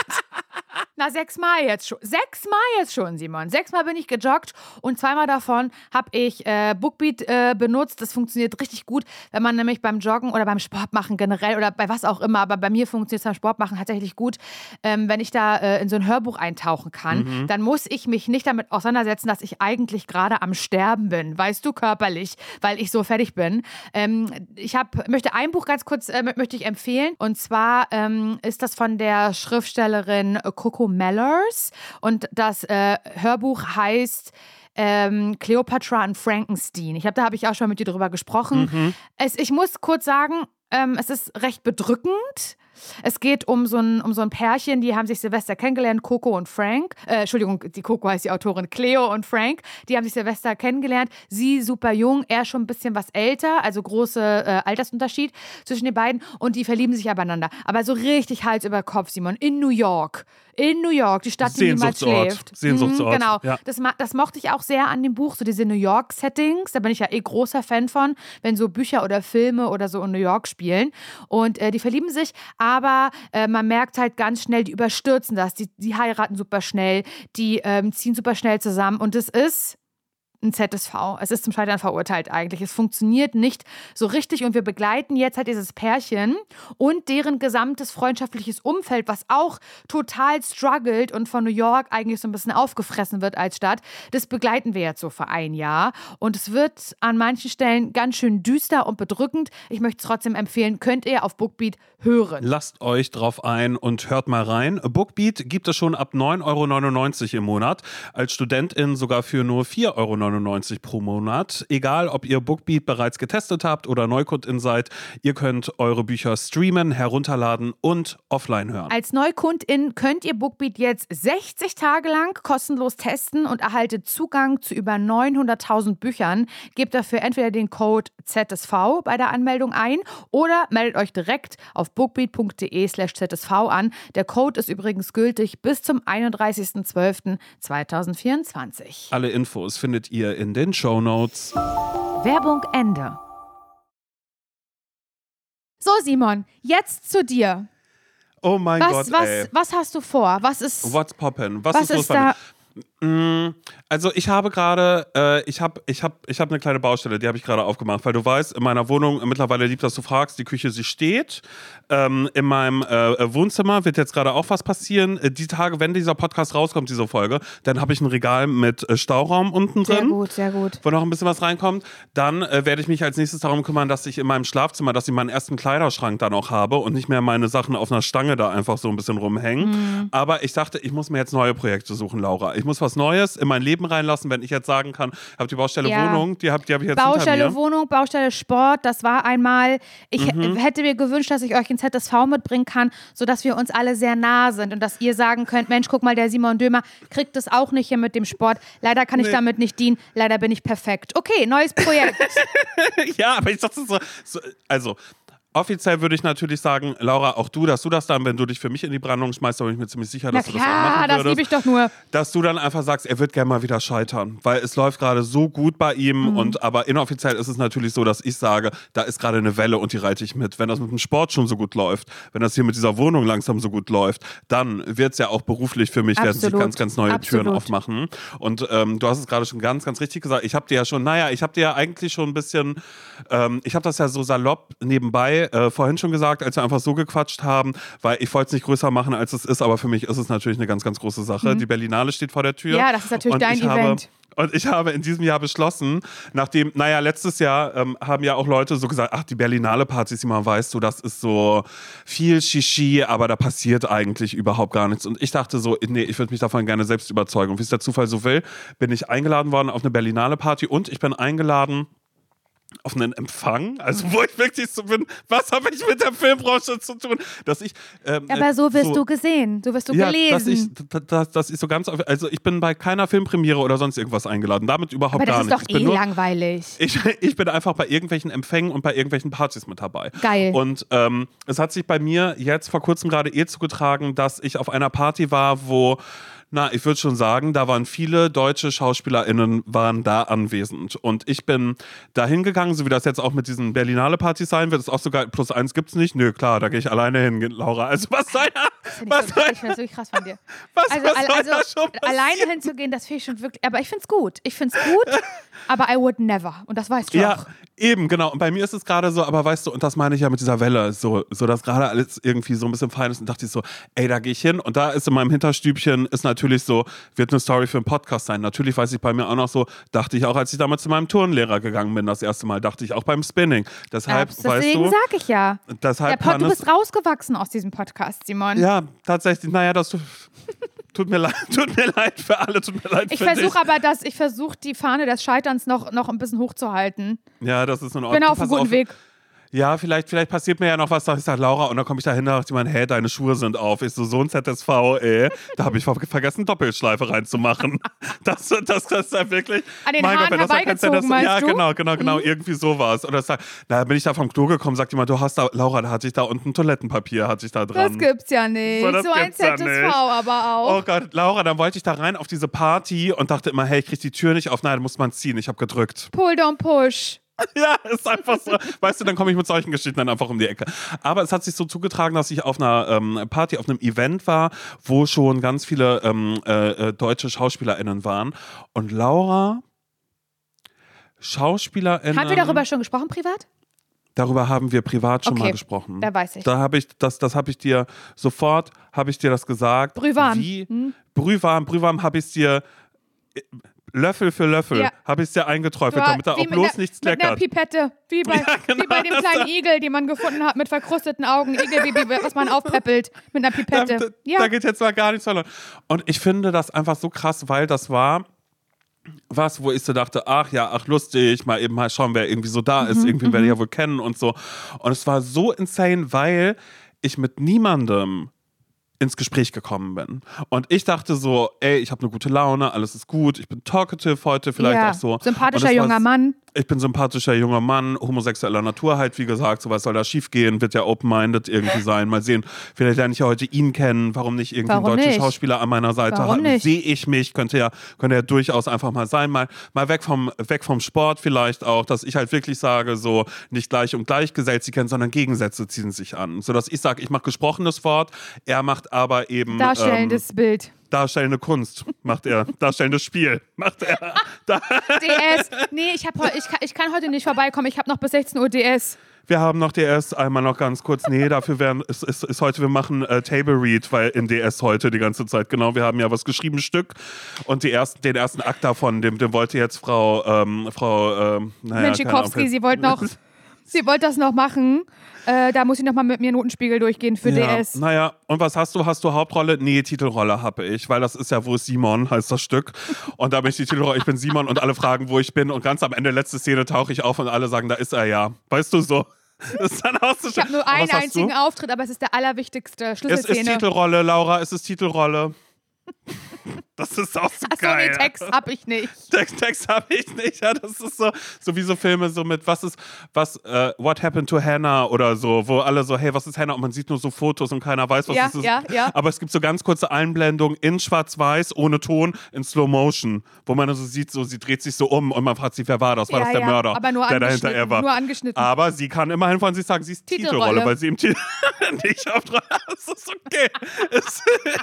Na, sechsmal jetzt schon. Sechsmal jetzt schon, Simon. Sechsmal bin ich gejoggt und zweimal davon habe ich äh, Bookbeat äh, benutzt. Das funktioniert richtig gut, wenn man nämlich beim Joggen oder beim Sport machen generell oder bei was auch immer, aber bei mir funktioniert es beim Sport machen tatsächlich gut, ähm, wenn ich da äh, in so ein Hörbuch eintauchen kann, mhm. dann muss ich mich nicht damit auseinandersetzen, dass ich eigentlich gerade am Sterben bin, weißt du, körperlich, weil ich so fertig bin. Ähm, ich hab, möchte ein Buch ganz kurz äh, möchte ich empfehlen und zwar ähm, ist das von der Schriftstellerin Coco Mellers und das äh, Hörbuch heißt ähm, Cleopatra und Frankenstein. Ich glaube, da habe ich auch schon mit dir drüber gesprochen. Mhm. Es, ich muss kurz sagen, ähm, es ist recht bedrückend. Es geht um so, ein, um so ein Pärchen, die haben sich Silvester kennengelernt, Coco und Frank. Äh, Entschuldigung, die Coco heißt die Autorin, Cleo und Frank. Die haben sich Silvester kennengelernt. Sie super jung, er schon ein bisschen was älter, also große äh, Altersunterschied zwischen den beiden. Und die verlieben sich abeinander. Aber so richtig Hals über Kopf, Simon, in New York. In New York, die Stadt, die niemals schläft. Sehnsuchtsort. Mhm, genau, ja. das, das mochte ich auch sehr an dem Buch, so diese New York-Settings. Da bin ich ja eh großer Fan von, wenn so Bücher oder Filme oder so in New York spielen. Und äh, die verlieben sich, aber äh, man merkt halt ganz schnell, die überstürzen das. Die, die heiraten super schnell, die ähm, ziehen super schnell zusammen. Und es ist ein Z S V. Es ist zum Scheitern verurteilt eigentlich. Es funktioniert nicht so richtig und wir begleiten jetzt halt dieses Pärchen und deren gesamtes freundschaftliches Umfeld, was auch total struggelt und von New York eigentlich so ein bisschen aufgefressen wird als Stadt. Das begleiten wir jetzt so für ein Jahr und es wird an manchen Stellen ganz schön düster und bedrückend. Ich möchte es trotzdem empfehlen, könnt ihr auf Bookbeat hören. Lasst euch drauf ein und hört mal rein. Bookbeat gibt es schon ab neun Euro neunundneunzig im Monat. Als Studentin sogar für nur vier Euro neunundneunzig pro Monat. Egal, ob ihr Bookbeat bereits getestet habt oder Neukundin seid, ihr könnt eure Bücher streamen, herunterladen und offline hören. Als Neukundin könnt ihr Bookbeat jetzt sechzig Tage lang kostenlos testen und erhaltet Zugang zu über neunhunderttausend Büchern. Gebt dafür entweder den Code Z S V bei der Anmeldung ein oder meldet euch direkt auf bookbeat.de slash ZSV an. Der Code ist übrigens gültig bis zum einunddreißigsten zwölften zweitausendvierundzwanzig. Alle Infos findet ihr in den Shownotes. Werbung Ende. So, Simon, jetzt zu dir. Oh mein was, Gott, was, ey. Was hast du vor? Was ist... What's poppin'? Was, was ist los ist bei da? mir? Also ich habe gerade, äh, ich habe ich hab, ich hab eine kleine Baustelle, die habe ich gerade aufgemacht, weil du weißt, in meiner Wohnung, mittlerweile lieb, dass du fragst, die Küche, sie steht. Ähm, in meinem äh, Wohnzimmer wird jetzt gerade auch was passieren. Die Tage, wenn dieser Podcast rauskommt, diese Folge, dann habe ich ein Regal mit äh, Stauraum unten drin. Sehr gut, sehr gut. Wo noch ein bisschen was reinkommt. Dann äh, werde ich mich als nächstes darum kümmern, dass ich in meinem Schlafzimmer, dass ich meinen ersten Kleiderschrank da noch habe und nicht mehr meine Sachen auf einer Stange da einfach so ein bisschen rumhängen. Mhm. Aber ich dachte, ich muss mir jetzt neue Projekte suchen, Laura. Ich muss was was Neues in mein Leben reinlassen, wenn ich jetzt sagen kann, ich habe die Baustelle Ja. Wohnung, die habe die hab ich jetzt Baustelle hinter mir. Wohnung, Baustelle Sport, das war einmal. Ich Mhm. hätte mir gewünscht, dass ich euch ins Z S V mitbringen kann, sodass wir uns alle sehr nah sind und dass ihr sagen könnt, Mensch, guck mal, der Simon Dömer kriegt es auch nicht hier mit dem Sport. Leider kann ich Nee. damit nicht dienen, leider bin ich perfekt. Okay, neues Projekt. Ja, aber ich dachte so, so also offiziell würde ich natürlich sagen, Laura, auch du, dass du das dann, wenn du dich für mich in die Brandung schmeißt, da bin ich mir ziemlich sicher, Na dass du das auch klar, machen das würdest. liebe ich doch nur. Dass du dann einfach sagst, er wird gerne mal wieder scheitern, weil es läuft gerade so gut bei ihm Mhm. und aber inoffiziell ist es natürlich so, dass ich sage, da ist gerade eine Welle und die reite ich mit. Wenn das mit dem Sport schon so gut läuft, wenn das hier mit dieser Wohnung langsam so gut läuft, dann wird es ja auch beruflich für mich, werden sich Absolut. ganz, ganz neue Absolut. Türen aufmachen. Und ähm, du hast es gerade schon ganz, ganz richtig gesagt. Ich habe dir ja schon, naja, ich habe dir ja eigentlich schon ein bisschen, ähm, ich habe das ja so salopp nebenbei äh, vorhin schon gesagt, als wir einfach so gequatscht haben, weil ich wollte es nicht größer machen, als es ist, aber für mich ist es natürlich eine ganz, ganz große Sache. Die Berlinale steht vor der Tür. Ja, das ist natürlich und dein ich Event. Habe, und ich habe in diesem Jahr beschlossen, nachdem, naja, letztes Jahr ähm, haben ja auch Leute so gesagt, ach, die Berlinale-Partys, die man weißt du, das ist so viel Shishi, aber da passiert eigentlich überhaupt gar nichts. Und ich dachte so, nee, ich würde mich davon gerne selbst überzeugen. Und wie es der Zufall so will, bin ich eingeladen worden auf eine Berlinale-Party und ich bin eingeladen auf einen Empfang, also wo ich wirklich so bin, was habe ich mit der Filmbranche zu tun, dass ich ähm, Aber so wirst so, du gesehen, so wirst du ja, gelesen. dass ich, dass, dass ich so ganz, also ich bin bei keiner Filmpremiere oder sonst irgendwas eingeladen, damit überhaupt Aber das gar ist nicht. doch Ich bin eh nur, langweilig. ich, ich bin einfach bei irgendwelchen Empfängen und bei irgendwelchen Partys mit dabei. Geil. Und ähm, es hat sich bei mir jetzt vor kurzem gerade eh zugetragen, dass ich auf einer Party war, wo na, ich würde schon sagen, da waren viele deutsche SchauspielerInnen waren da anwesend. Und ich bin da hingegangen, so wie das jetzt auch mit diesen Berlinale-Partys sein wird. Ist auch sogar, plus eins gibt's nicht. Nö, klar, da gehe ich alleine hin, Laura. Also was soll da? Finde ich, Was so, soll, ich finde das wirklich krass von dir. was, Also, was al- soll also da schon passieren? alleine hinzugehen, das finde ich schon wirklich. Aber ich finde es gut. Ich finde es gut, aber I would never. Und das weißt du Ja, auch. eben, genau. Und bei mir ist es gerade so, aber weißt du, und das meine ich ja mit dieser Welle, so, so dass gerade alles irgendwie so ein bisschen fein ist und dachte ich so, ey, da gehe ich hin. Und da ist in meinem Hinterstübchen, ist natürlich so, wird eine Story für einen Podcast sein. Natürlich weiß ich bei mir auch noch so, dachte ich auch, als ich damals zu meinem Turnlehrer gegangen bin, das erste Mal, dachte ich auch beim Spinning. Deshalb, Abs- weißt Deswegen du, sage ich ja. deshalb Der Pod, kann du es, bist rausgewachsen aus diesem Podcast, Simon. ja, tatsächlich, naja, das tut mir leid, tut mir leid für alle, tut mir leid Ich für dich. versuche aber, dass ich versuche, die Fahne des Scheiterns noch, noch ein bisschen hochzuhalten. Ja, das ist in Ich Ordnung. bin auf einem Pass guten Weg. Ja, vielleicht, vielleicht passiert mir ja noch was, da ich sage, Laura, und dann komme ich da hin, da dachte ich mir, hä, deine Schuhe sind auf. Ich so, so ein Z S V, ey. Da habe ich ver vergessen, Doppelschleife reinzumachen. Das, das, das ist ja wirklich. An den mein Haaren Gott, wenn das kein Z S V herbeigezogen, meinst Ja, du? genau, genau, genau, irgendwie sowas. Und das, da bin ich da vom Klo gekommen, sagt jemand, du hast da, Laura, da hatte ich da unten Toilettenpapier, hatte ich da dran. Das gibt's ja nicht. So, So, das ein gibt's ja Z S V nicht. aber auch. Oh Gott, Laura, dann wollte ich da rein auf diese Party und dachte immer, hey, ich krieg die Tür nicht auf. Nein, da muss man ziehen. Ich habe gedrückt. Pull, don't push. Ja, ist einfach so. Weißt du, dann komme ich mit solchen Geschichten dann einfach um die Ecke. Aber es hat sich so zugetragen, dass ich auf einer ähm, Party, auf einem Event war, wo schon ganz viele ähm, äh, deutsche SchauspielerInnen waren. Und Laura, SchauspielerInnen. Haben wir darüber schon gesprochen, privat? Darüber haben wir privat schon Okay, mal gesprochen. da weiß ich. Da habe ich, das, das habe ich dir sofort, habe ich dir das gesagt. Brühwarm. Wie? Hm? Brühwarm, Brühwarm habe ich es dir äh, Löffel für Löffel, Ja. habe ich es dir eingeträufelt, Du, damit da wie auch mit bloß einer- nichts Mit einer leckert. Pipette. Wie bei, Ja, genau, wie bei dem das- kleinen Igel, den man gefunden hat, mit verkrusteten Augen. Igelbaby, was man aufpeppelt. Mit einer Da, Pipette. da, Ja. da geht jetzt mal gar nichts verloren. Und ich finde das einfach so krass, weil das war was, wo ich so dachte, ach ja, ach lustig, mal eben mal schauen, wer irgendwie so da ist, Mhm, irgendwie werde ich ja wohl kennen und so. Und es war so insane, weil ich mit niemandem ins Gespräch gekommen bin. Und ich dachte so, ey, ich habe eine gute Laune, alles ist gut, ich bin talkative heute vielleicht ja. auch so. Sympathischer Und es war- junger Mann. Ich bin sympathischer junger Mann, homosexueller Natur halt, wie gesagt, sowas soll da schief gehen, wird ja open-minded irgendwie sein. Mal sehen, vielleicht lerne ich ja heute ihn kennen, warum nicht irgendwie Warum einen deutschen nicht? Schauspieler an meiner Seite Warum haben. nicht? Sehe ich mich, könnte ja, könnte ja durchaus einfach mal sein, mal, mal weg vom, weg vom Sport vielleicht auch, dass ich halt wirklich sage, so nicht gleich und gleich gesellt sie kennen, sondern Gegensätze ziehen sich an. Sodass ich sage, ich mache gesprochenes Wort, er macht aber eben Darstellendes ähm, Bild. darstellende Kunst, macht er, darstellendes Spiel, macht er. Da, D S. Nee, ich, hab, heu- ich, kann, ich kann heute nicht vorbeikommen. Ich habe noch bis sechzehn Uhr D S. Wir haben noch D S, einmal noch ganz kurz. Nee, dafür wären, ist, ist, ist heute, wir machen äh, Table Read, weil in D S heute die ganze Zeit, genau, wir haben ja was geschrieben, ein Stück. Und die ersten, den ersten Akt davon, dem, dem wollte jetzt Frau, ähm, Frau, ähm, naja, Menschikowski, keine Ahnung. sie wollte noch. Sie wollte das noch machen. Äh, da muss ich nochmal mit mir Notenspiegel durchgehen für ja, D S. Naja, und was hast du? Hast du Hauptrolle? Nee, Titelrolle habe ich, weil das ist ja, wo ist Simon, heißt das Stück. Und da bin ich die Titelrolle, ich bin Simon und alle fragen, wo ich bin. Und ganz am Ende, letzte Szene, tauche ich auf und alle sagen, da ist er ja. Weißt du so? Das ist dann auch so ich habe nur einen einzigen Auftritt, aber es ist der allerwichtigste Schlüsselszene. Es ist Titelrolle, Laura, es ist Titelrolle. Das ist auch so Achso, geil. nee, Text hab ich nicht. Text, Text hab ich nicht. Ja, das ist so, so wie so Filme so mit, was ist, was, uh, What Happened to Hannah oder so, wo alle so, hey, was ist Hannah? Und man sieht nur so Fotos und keiner weiß, was ja, es ist. Ja, ja. Aber es gibt so ganz kurze Einblendungen in Schwarz-Weiß, ohne Ton, in Slow Motion, wo man so sieht, so, sie dreht sich so um und man fragt sich, wer war das? War ja, das der ja. Mörder, aber nur der dahinter er war? Nur angeschnitten. Aber sie kann immerhin von sich sagen, sie ist Titelrolle, Titelrolle weil sie im Titel nicht auftragt. Das ist okay. Es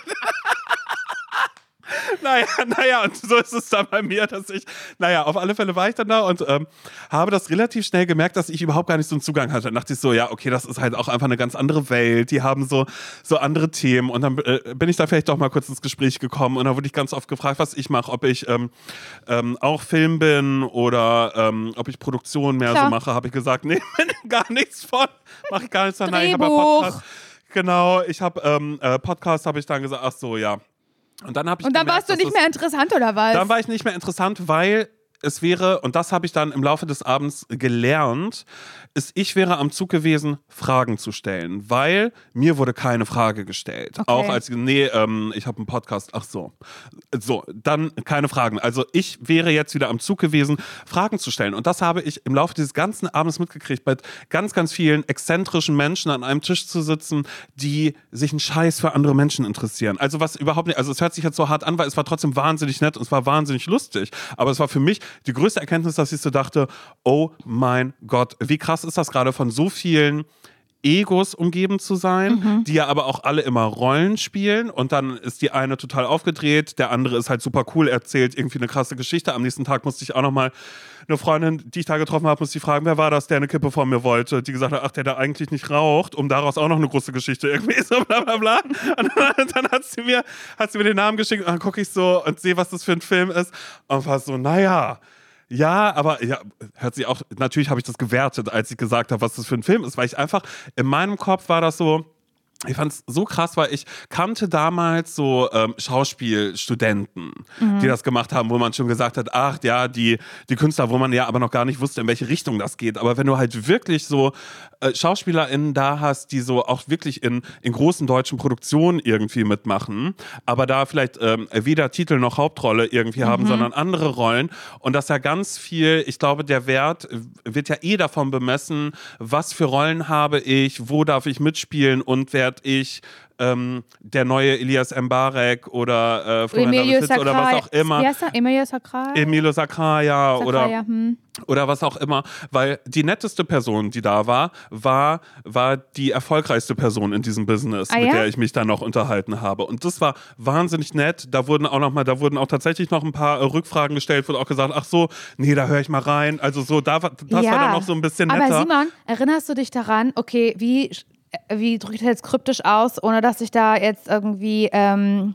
Naja, naja, und so ist es dann bei mir, dass ich, naja, auf alle Fälle war ich dann da und ähm, habe das relativ schnell gemerkt, dass ich überhaupt gar nicht so einen Zugang hatte. Dann dachte ich so, ja, okay, das ist halt auch einfach eine ganz andere Welt, die haben so, so andere Themen und dann äh, bin ich da vielleicht doch mal kurz ins Gespräch gekommen und dann wurde ich ganz oft gefragt, was ich mache, ob ich ähm, ähm, auch Film bin oder ähm, ob ich Produktion mehr Klar. so mache, habe ich gesagt, nee, gar nichts von, mache ich gar nichts von, nein, ich habe Drehbuch. Podcast, genau, ich habe ähm, äh, Podcast, habe ich dann gesagt, ach so, ja. Und dann, hab ich und dann gemerkt, warst du nicht mehr interessant, oder was? Dann war ich nicht mehr interessant, weil es wäre, und das habe ich dann im Laufe des Abends gelernt, ist, ich wäre am Zug gewesen, Fragen zu stellen, weil mir wurde keine Frage gestellt. Okay. Auch als, nee, ähm, ich habe einen Podcast, ach so. So, dann keine Fragen. Also ich wäre jetzt wieder am Zug gewesen, Fragen zu stellen. Und das habe ich im Laufe dieses ganzen Abends mitgekriegt, mit ganz, ganz vielen exzentrischen Menschen an einem Tisch zu sitzen, die sich einen Scheiß für andere Menschen interessieren. Also was überhaupt nicht, also es hört sich jetzt so hart an, weil es war trotzdem wahnsinnig nett und es war wahnsinnig lustig. Aber es war für mich die größte Erkenntnis, dass ich so dachte, oh mein Gott, wie krass ist das gerade von so vielen Egos umgeben zu sein, mhm. die ja aber auch alle immer Rollen spielen und dann ist die eine total aufgedreht, der andere ist halt super cool, erzählt irgendwie eine krasse Geschichte. Am nächsten Tag musste ich auch nochmal eine Freundin, die ich da getroffen habe, musste ich fragen, wer war das, der eine Kippe von mir wollte, die gesagt hat, ach, der da eigentlich nicht raucht, um daraus auch noch eine große Geschichte irgendwie so bla bla bla. Und dann, dann hat sie mir, hat sie mir den Namen geschickt und dann gucke ich so und sehe, was das für ein Film ist und war so, naja, ja, aber ja, hört sich auch, natürlich habe ich das gewertet, als ich gesagt habe, was das für ein Film ist, weil ich einfach, in meinem Kopf war das so, ich fand es so krass, weil ich kannte damals so ähm, Schauspielstudenten, mhm. die das gemacht haben, wo man schon gesagt hat, ach ja, die, die Künstler, wo man ja aber noch gar nicht wusste, in welche Richtung das geht. Aber wenn du halt wirklich so äh, SchauspielerInnen da hast, die so auch wirklich in, in großen deutschen Produktionen irgendwie mitmachen, aber da vielleicht ähm, weder Titel noch Hauptrolle irgendwie mhm. haben, sondern andere Rollen. Und das ja ganz viel, ich glaube, der Wert wird ja eh davon bemessen, was für Rollen habe ich, wo darf ich mitspielen und wer ich ähm, der neue Elias Mbarek oder äh, Florian David Fitz oder was auch immer. Wie heißt er? Emilio Sacra? Emilio Sacra, ja. Sacra, oder, ja, hm. oder was auch immer. Weil die netteste Person, die da war, war, war die erfolgreichste Person in diesem Business, ah, mit ja? der ich mich dann noch unterhalten habe. Und das war wahnsinnig nett. Da wurden auch noch mal, da wurden auch tatsächlich noch ein paar äh, Rückfragen gestellt, wurde auch gesagt, ach so, nee, da höre ich mal rein. Also so, da, das ja, war dann noch so ein bisschen netter. Aber Simon, erinnerst du dich daran, okay, wie wie drücke ich das jetzt kryptisch aus, ohne dass ich da jetzt irgendwie, ähm,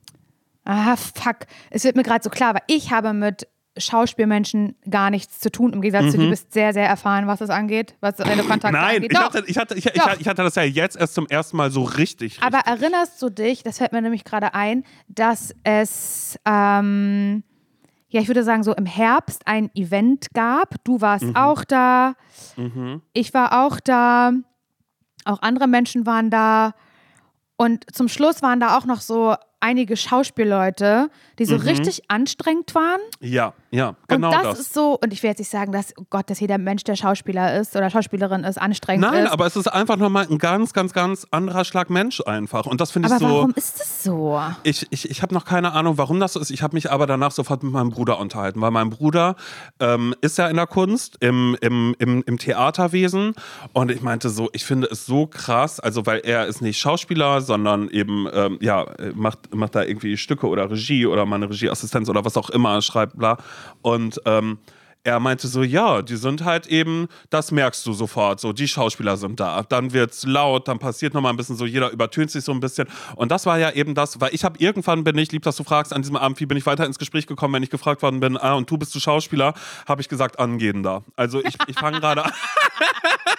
ah, fuck, es wird mir gerade so klar, weil ich habe mit Schauspielmenschen gar nichts zu tun, im Gegensatz mhm. zu, du bist sehr, sehr erfahren, was das angeht, was deine Kontakte Nein, angeht. ich hatte, ich, hatte, ich, ich, ich hatte das ja jetzt erst zum ersten Mal so richtig, richtig. Aber erinnerst du dich, das fällt mir nämlich gerade ein, dass es, ähm, ja, ich würde sagen, so im Herbst ein Event gab, du warst mhm. auch da, mhm. ich war auch da, auch andere Menschen waren da und zum Schluss waren da auch noch so einige Schauspielleute, die so mhm. richtig anstrengend waren. Ja, ja, genau und das. das ist so, und ich will jetzt nicht sagen, dass, oh Gott, dass jeder Mensch, der Schauspieler ist oder Schauspielerin ist, anstrengend Nein, ist. Nein, aber es ist einfach nochmal ein ganz, ganz, ganz anderer Schlag Mensch einfach. Und das finde ich aber so. Aber warum ist das so? Ich, ich, ich habe noch keine Ahnung, warum das so ist. Ich habe mich aber danach sofort mit meinem Bruder unterhalten, weil mein Bruder ähm, ist ja in der Kunst, im, im, im, im Theaterwesen. Und ich meinte so, ich finde es so krass, also weil er ist nicht Schauspieler, sondern eben, ähm, ja, macht, macht da irgendwie Stücke oder Regie oder mal eine Regieassistenz oder was auch immer, schreibt, bla. Und ähm, er meinte so, ja, die sind halt eben, das merkst du sofort, so, die Schauspieler sind da. Dann wird's laut, dann passiert nochmal ein bisschen so, jeder übertönt sich so ein bisschen. Und das war ja eben das, weil ich habe irgendwann bin ich, lieb, dass du fragst, an diesem Abend, wie bin ich weiter ins Gespräch gekommen, wenn ich gefragt worden bin, ah, und du bist du Schauspieler, habe ich gesagt, angehender. Also ich, ich fange gerade an.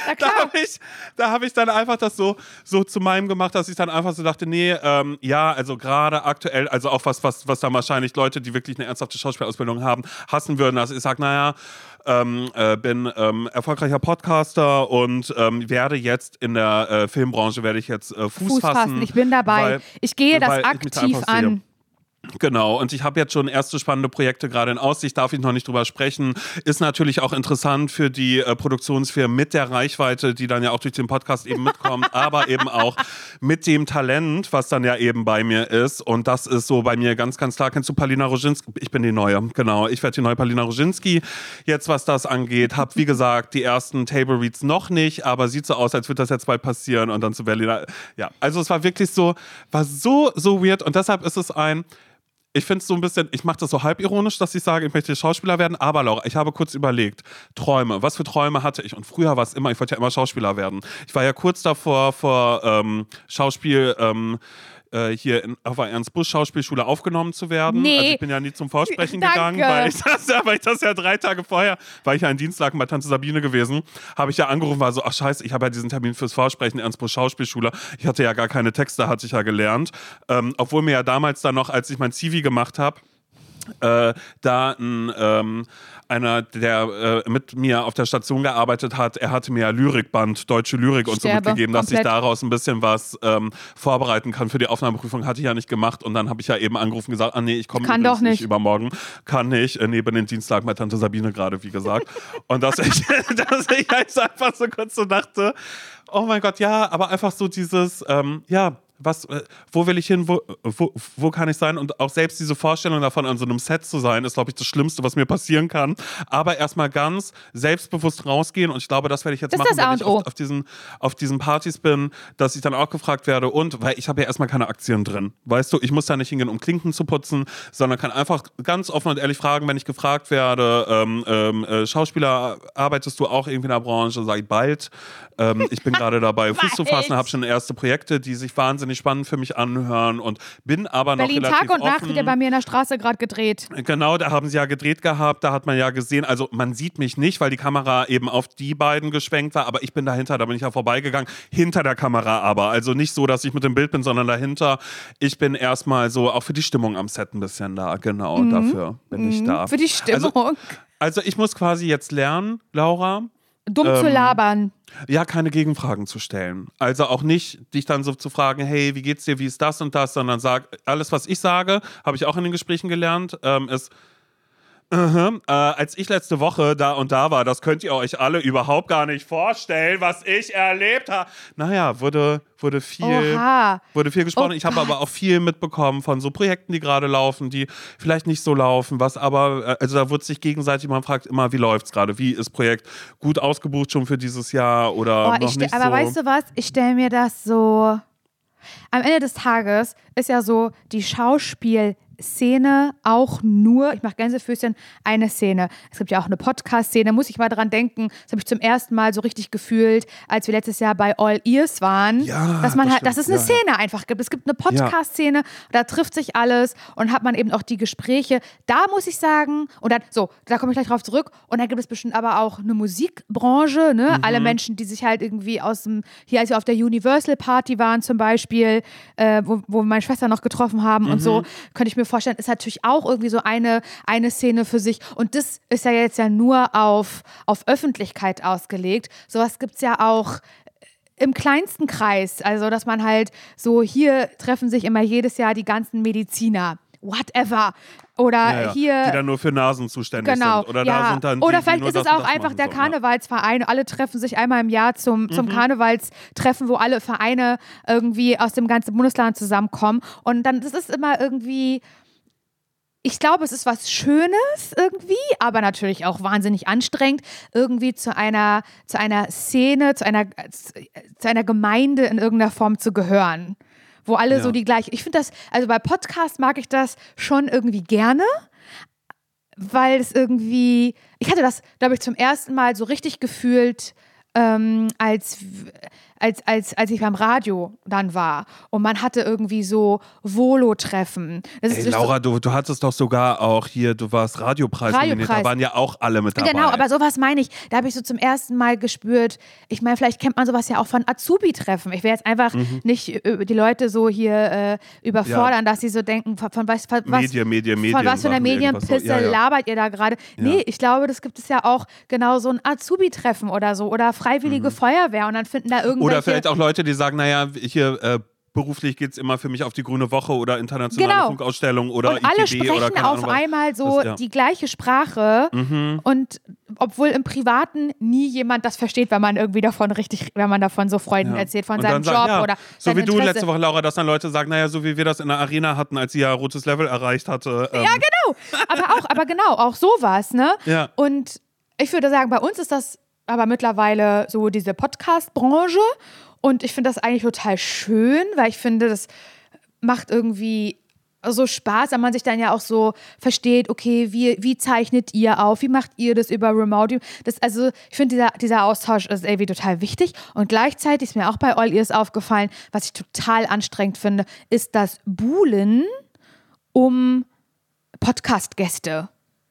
da habe ich, da hab ich dann einfach das so, so zu meinem gemacht, dass ich dann einfach so dachte, nee, ähm, ja, also gerade aktuell, also auch was, was, was dann wahrscheinlich Leute, die wirklich eine ernsthafte Schauspielausbildung haben, hassen würden. Also ich sage, naja, Ähm, äh, bin ähm, erfolgreicher Podcaster und ähm, werde jetzt in der äh, Filmbranche werde ich jetzt äh, Fuß, Fuß fassen. fassen. Ich bin dabei. Weil, ich gehe das weil ich mich da aktiv einfach an. sehe. Genau, und ich habe jetzt schon erste spannende Projekte gerade in Aussicht, darf ich noch nicht drüber sprechen. Ist natürlich auch interessant für die äh, Produktionsfirmen mit der Reichweite, die dann ja auch durch den Podcast eben mitkommt, aber eben auch mit dem Talent, was dann ja eben bei mir ist. Und das ist so bei mir ganz, ganz klar. Kennst du Palina Roginski? Ich bin die Neue, genau. Ich werde die neue Palina Roginski. Jetzt, was das angeht, habe, wie gesagt, die ersten Table Reads noch nicht, aber sieht so aus, als würde das jetzt bald passieren und dann zu Berliner. Ja, also es war wirklich so, war so, so weird und deshalb ist es ein Ich finde es so ein bisschen, ich mache das so halbironisch, dass ich sage, ich möchte Schauspieler werden. Aber Laura, ich habe kurz überlegt, Träume, was für Träume hatte ich? Und früher war es immer, ich wollte ja immer Schauspieler werden. Ich war ja kurz davor, vor ähm, Schauspiel, ähm, äh, hier in, auf der Ernst-Busch-Schauspielschule aufgenommen zu werden. Nee. Also ich bin ja nie zum Vorsprechen Danke. gegangen, weil ich, das ja, weil ich das ja drei Tage vorher, weil ich ja in Dienstlaken bei Tante Sabine gewesen, habe ich ja angerufen, war so, ach scheiße, ich habe ja diesen Termin fürs Vorsprechen, Ernst-Busch-Schauspielschule. Ich hatte ja gar keine Texte, hatte ich ja gelernt. Ähm, obwohl mir ja damals dann noch, als ich mein C V gemacht habe, Äh, da ein, ähm, einer, der äh, mit mir auf der Station gearbeitet hat, er hatte mir ja Lyrikband, deutsche Lyrik und so Sterbe, mitgegeben, dass komplett. ich daraus ein bisschen was ähm, vorbereiten kann für die Aufnahmeprüfung. Hatte ich ja nicht gemacht und dann habe ich ja eben angerufen und gesagt, ah nee, ich komme Kann übrigens doch nicht. nicht übermorgen. Kann nicht, äh, neben den Dienstag bei Tante Sabine gerade, wie gesagt. Und dass ich, dass ich jetzt einfach so kurz so dachte, oh mein Gott, ja, aber einfach so dieses, ähm, ja, was, äh, wo will ich hin, wo, wo, wo kann ich sein? Und auch selbst diese Vorstellung davon, an so einem Set zu sein, ist, glaube ich, das Schlimmste, was mir passieren kann. Aber erstmal ganz selbstbewusst rausgehen und ich glaube, das werde ich jetzt Ist machen, das A wenn ich und O. auf, auf, diesen, auf diesen Partys bin, dass ich dann auch gefragt werde und, weil ich habe ja erstmal keine Aktien drin, weißt du, ich muss da nicht hingehen, um Klinken zu putzen, sondern kann einfach ganz offen und ehrlich fragen, wenn ich gefragt werde, ähm, ähm, äh, Schauspieler, arbeitest du auch irgendwie in der Branche? Sag ich bald. Ähm, ich bin gerade dabei, Fuß zu fassen, habe schon erste Projekte, die sich wahnsinnig spannend für mich anhören und bin aber noch Berlin relativ Tag und Nacht offen. wird ja bei mir in der Straße gerade gedreht. Genau, da haben sie ja gedreht gehabt, da hat man ja gesehen, also man sieht mich nicht, weil die Kamera eben auf die beiden geschwenkt war, aber ich bin dahinter, da bin ich ja vorbeigegangen, hinter der Kamera aber, also nicht so, dass ich mit dem Bild bin, sondern dahinter. Ich bin erstmal so, auch für die Stimmung am Set ein bisschen da, genau, mhm. dafür bin mhm. ich da. Für die Stimmung. Also, also ich muss quasi jetzt lernen, Laura, dumm ähm, zu labern. Ja, keine Gegenfragen zu stellen. Also auch nicht dich dann so zu fragen, hey, wie geht's dir, wie ist das und das, sondern sag, alles, was ich sage, habe ich auch in den Gesprächen gelernt, ähm, ist, Uh-huh. Äh, als ich letzte Woche da und da war, das könnt ihr euch alle überhaupt gar nicht vorstellen, was ich erlebt habe. Naja, wurde, wurde, viel, Oha. wurde viel gesprochen. Oh ich habe Gott. aber auch viel mitbekommen von so Projekten, die gerade laufen, die vielleicht nicht so laufen, was aber, also da wird sich gegenseitig, man fragt immer, wie läuft's gerade? Wie ist Projekt gut ausgebucht schon für dieses Jahr oder Oh, noch ich nicht aber so? weißt du was? Ich stelle mir das so. Am Ende des Tages ist ja so die Schauspiel- Szene auch nur, ich mache Gänsefüßchen, eine Szene. Es gibt ja auch eine Podcast-Szene, muss ich mal dran denken. Das habe ich zum ersten Mal so richtig gefühlt, als wir letztes Jahr bei All Ears waren. Ja, dass man das halt, dass es eine ja, Szene ja. einfach gibt. Es gibt eine Podcast-Szene, da trifft sich alles und hat man eben auch die Gespräche. Da muss ich sagen, und dann, so, da komme ich gleich drauf zurück. Und dann gibt es bestimmt aber auch eine Musikbranche, ne? Mhm. Alle Menschen, die sich halt irgendwie aus dem, hier als wir auf der Universal Party waren zum Beispiel, äh, wo, wo wir meine Schwester noch getroffen haben mhm. und so, könnte ich mir vorstellen, ist natürlich auch irgendwie so eine, eine Szene für sich. Und das ist ja jetzt ja nur auf, auf Öffentlichkeit ausgelegt. Sowas gibt es ja auch im kleinsten Kreis. Also, dass man halt so, hier treffen sich immer jedes Jahr die ganzen Mediziner. Whatever. Oder ja, ja. hier. Die dann nur für Nasen zuständig genau, sind. Oder ja. da sind dann Oder die, vielleicht die nur ist es das und auch das einfach machen, der so, Karnevalsverein. Alle treffen sich einmal im Jahr zum, zum mhm. Karnevalstreffen, wo alle Vereine irgendwie aus dem ganzen Bundesland zusammenkommen. Und dann, das ist immer irgendwie. Ich glaube, es ist was Schönes irgendwie, aber natürlich auch wahnsinnig anstrengend, irgendwie zu einer, zu einer Szene, zu einer, zu einer Gemeinde in irgendeiner Form zu gehören, wo alle ja. so die gleiche. Ich finde das, also bei Podcasts mag ich das schon irgendwie gerne, weil es irgendwie, ich hatte das, glaube ich, zum ersten Mal so richtig gefühlt, ähm, als, als, als, als ich beim Radio dann war und man hatte irgendwie so Volo-Treffen. Das Ey, ist Laura, so, du, du hattest doch sogar auch hier, du warst Radiopreis nominiert, da waren ja auch alle mit dabei. Genau, aber sowas meine ich. Da habe ich so zum ersten Mal gespürt, ich meine, vielleicht kennt man sowas ja auch von Azubi-Treffen. Ich will jetzt einfach mhm. nicht äh, die Leute so hier äh, überfordern, ja. dass sie so denken, von, von was, was, Medien, Medien, Medien, von was für einer Medienpisse so. ja, ja. labert ihr da gerade? Ja. Nee, ich glaube, das gibt es ja auch genau so ein Azubi-Treffen oder so oder freiwillige mhm. Feuerwehr und dann finden da irgendwelche... Oder vielleicht auch Leute, die sagen, naja, hier... Äh, beruflich geht es immer für mich auf die Grüne Woche oder internationale genau. Funkausstellung oder und alle I T B sprechen oder keine auf Ahnung, einmal so das, ja. die gleiche Sprache mhm. und obwohl im Privaten nie jemand das versteht, wenn man irgendwie davon richtig, wenn man davon so Freunden ja. erzählt, von und seinem Job sagt, ja, oder so wie Interesse. du letzte Woche, Laura, dass dann Leute sagen, naja, so wie wir das in der Arena hatten, als sie ja rotes Level erreicht hatte. Ähm. Ja, genau. Aber auch, aber genau, auch sowas, ne? Ja. Und ich würde sagen, bei uns ist das aber mittlerweile so diese Podcast-Branche. Und ich finde das eigentlich total schön, weil ich finde, das macht irgendwie so Spaß, wenn man sich dann ja auch so versteht, okay, wie, wie zeichnet ihr auf, wie macht ihr das über Remote? Das, also ich finde, dieser, dieser Austausch ist irgendwie total wichtig. Und gleichzeitig ist mir auch bei All Ears aufgefallen, was ich total anstrengend finde, ist das Buhlen um Podcast-Gäste.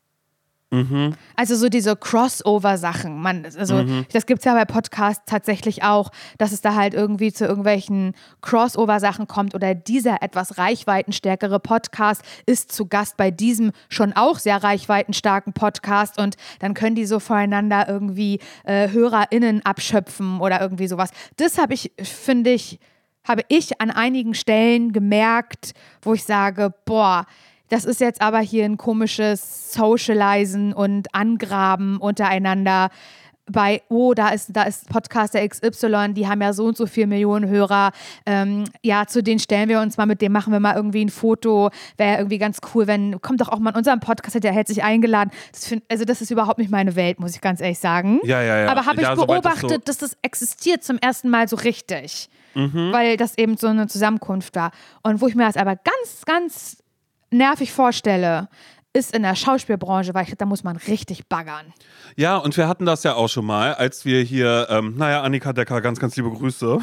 Mhm. Also so diese Crossover-Sachen. Man, also mhm. das gibt es ja bei Podcasts tatsächlich auch, dass es da halt irgendwie zu irgendwelchen Crossover-Sachen kommt oder dieser etwas reichweitenstärkere Podcast ist zu Gast bei diesem schon auch sehr reichweitenstarken Podcast und dann können die so voreinander irgendwie äh, HörerInnen abschöpfen oder irgendwie sowas. Das habe ich, finde ich, habe ich an einigen Stellen gemerkt, wo ich sage, boah, das ist jetzt aber hier ein komisches Socializen und Angraben untereinander bei, oh, da ist, da ist Podcaster X Y, die haben ja so und so viele Millionen Hörer. Ähm, ja, zu denen stellen wir uns mal, mit dem machen wir mal irgendwie ein Foto. Wäre ja irgendwie ganz cool, wenn, kommt doch auch mal in unserem Podcast, der hätte sich eingeladen. Das find, also das ist überhaupt nicht meine Welt, muss ich ganz ehrlich sagen. Ja, ja, ja. Aber habe ich ja, beobachtet, das so dass das existiert zum ersten Mal so richtig. Mhm. Weil das eben so eine Zusammenkunft war. Und wo ich mir das aber ganz, ganz nervig vorstelle, ist in der Schauspielbranche, weil ich, da muss man richtig baggern. Ja, und wir hatten das ja auch schon mal, als wir hier, ähm, naja, Annika Decker, ganz, ganz liebe Grüße.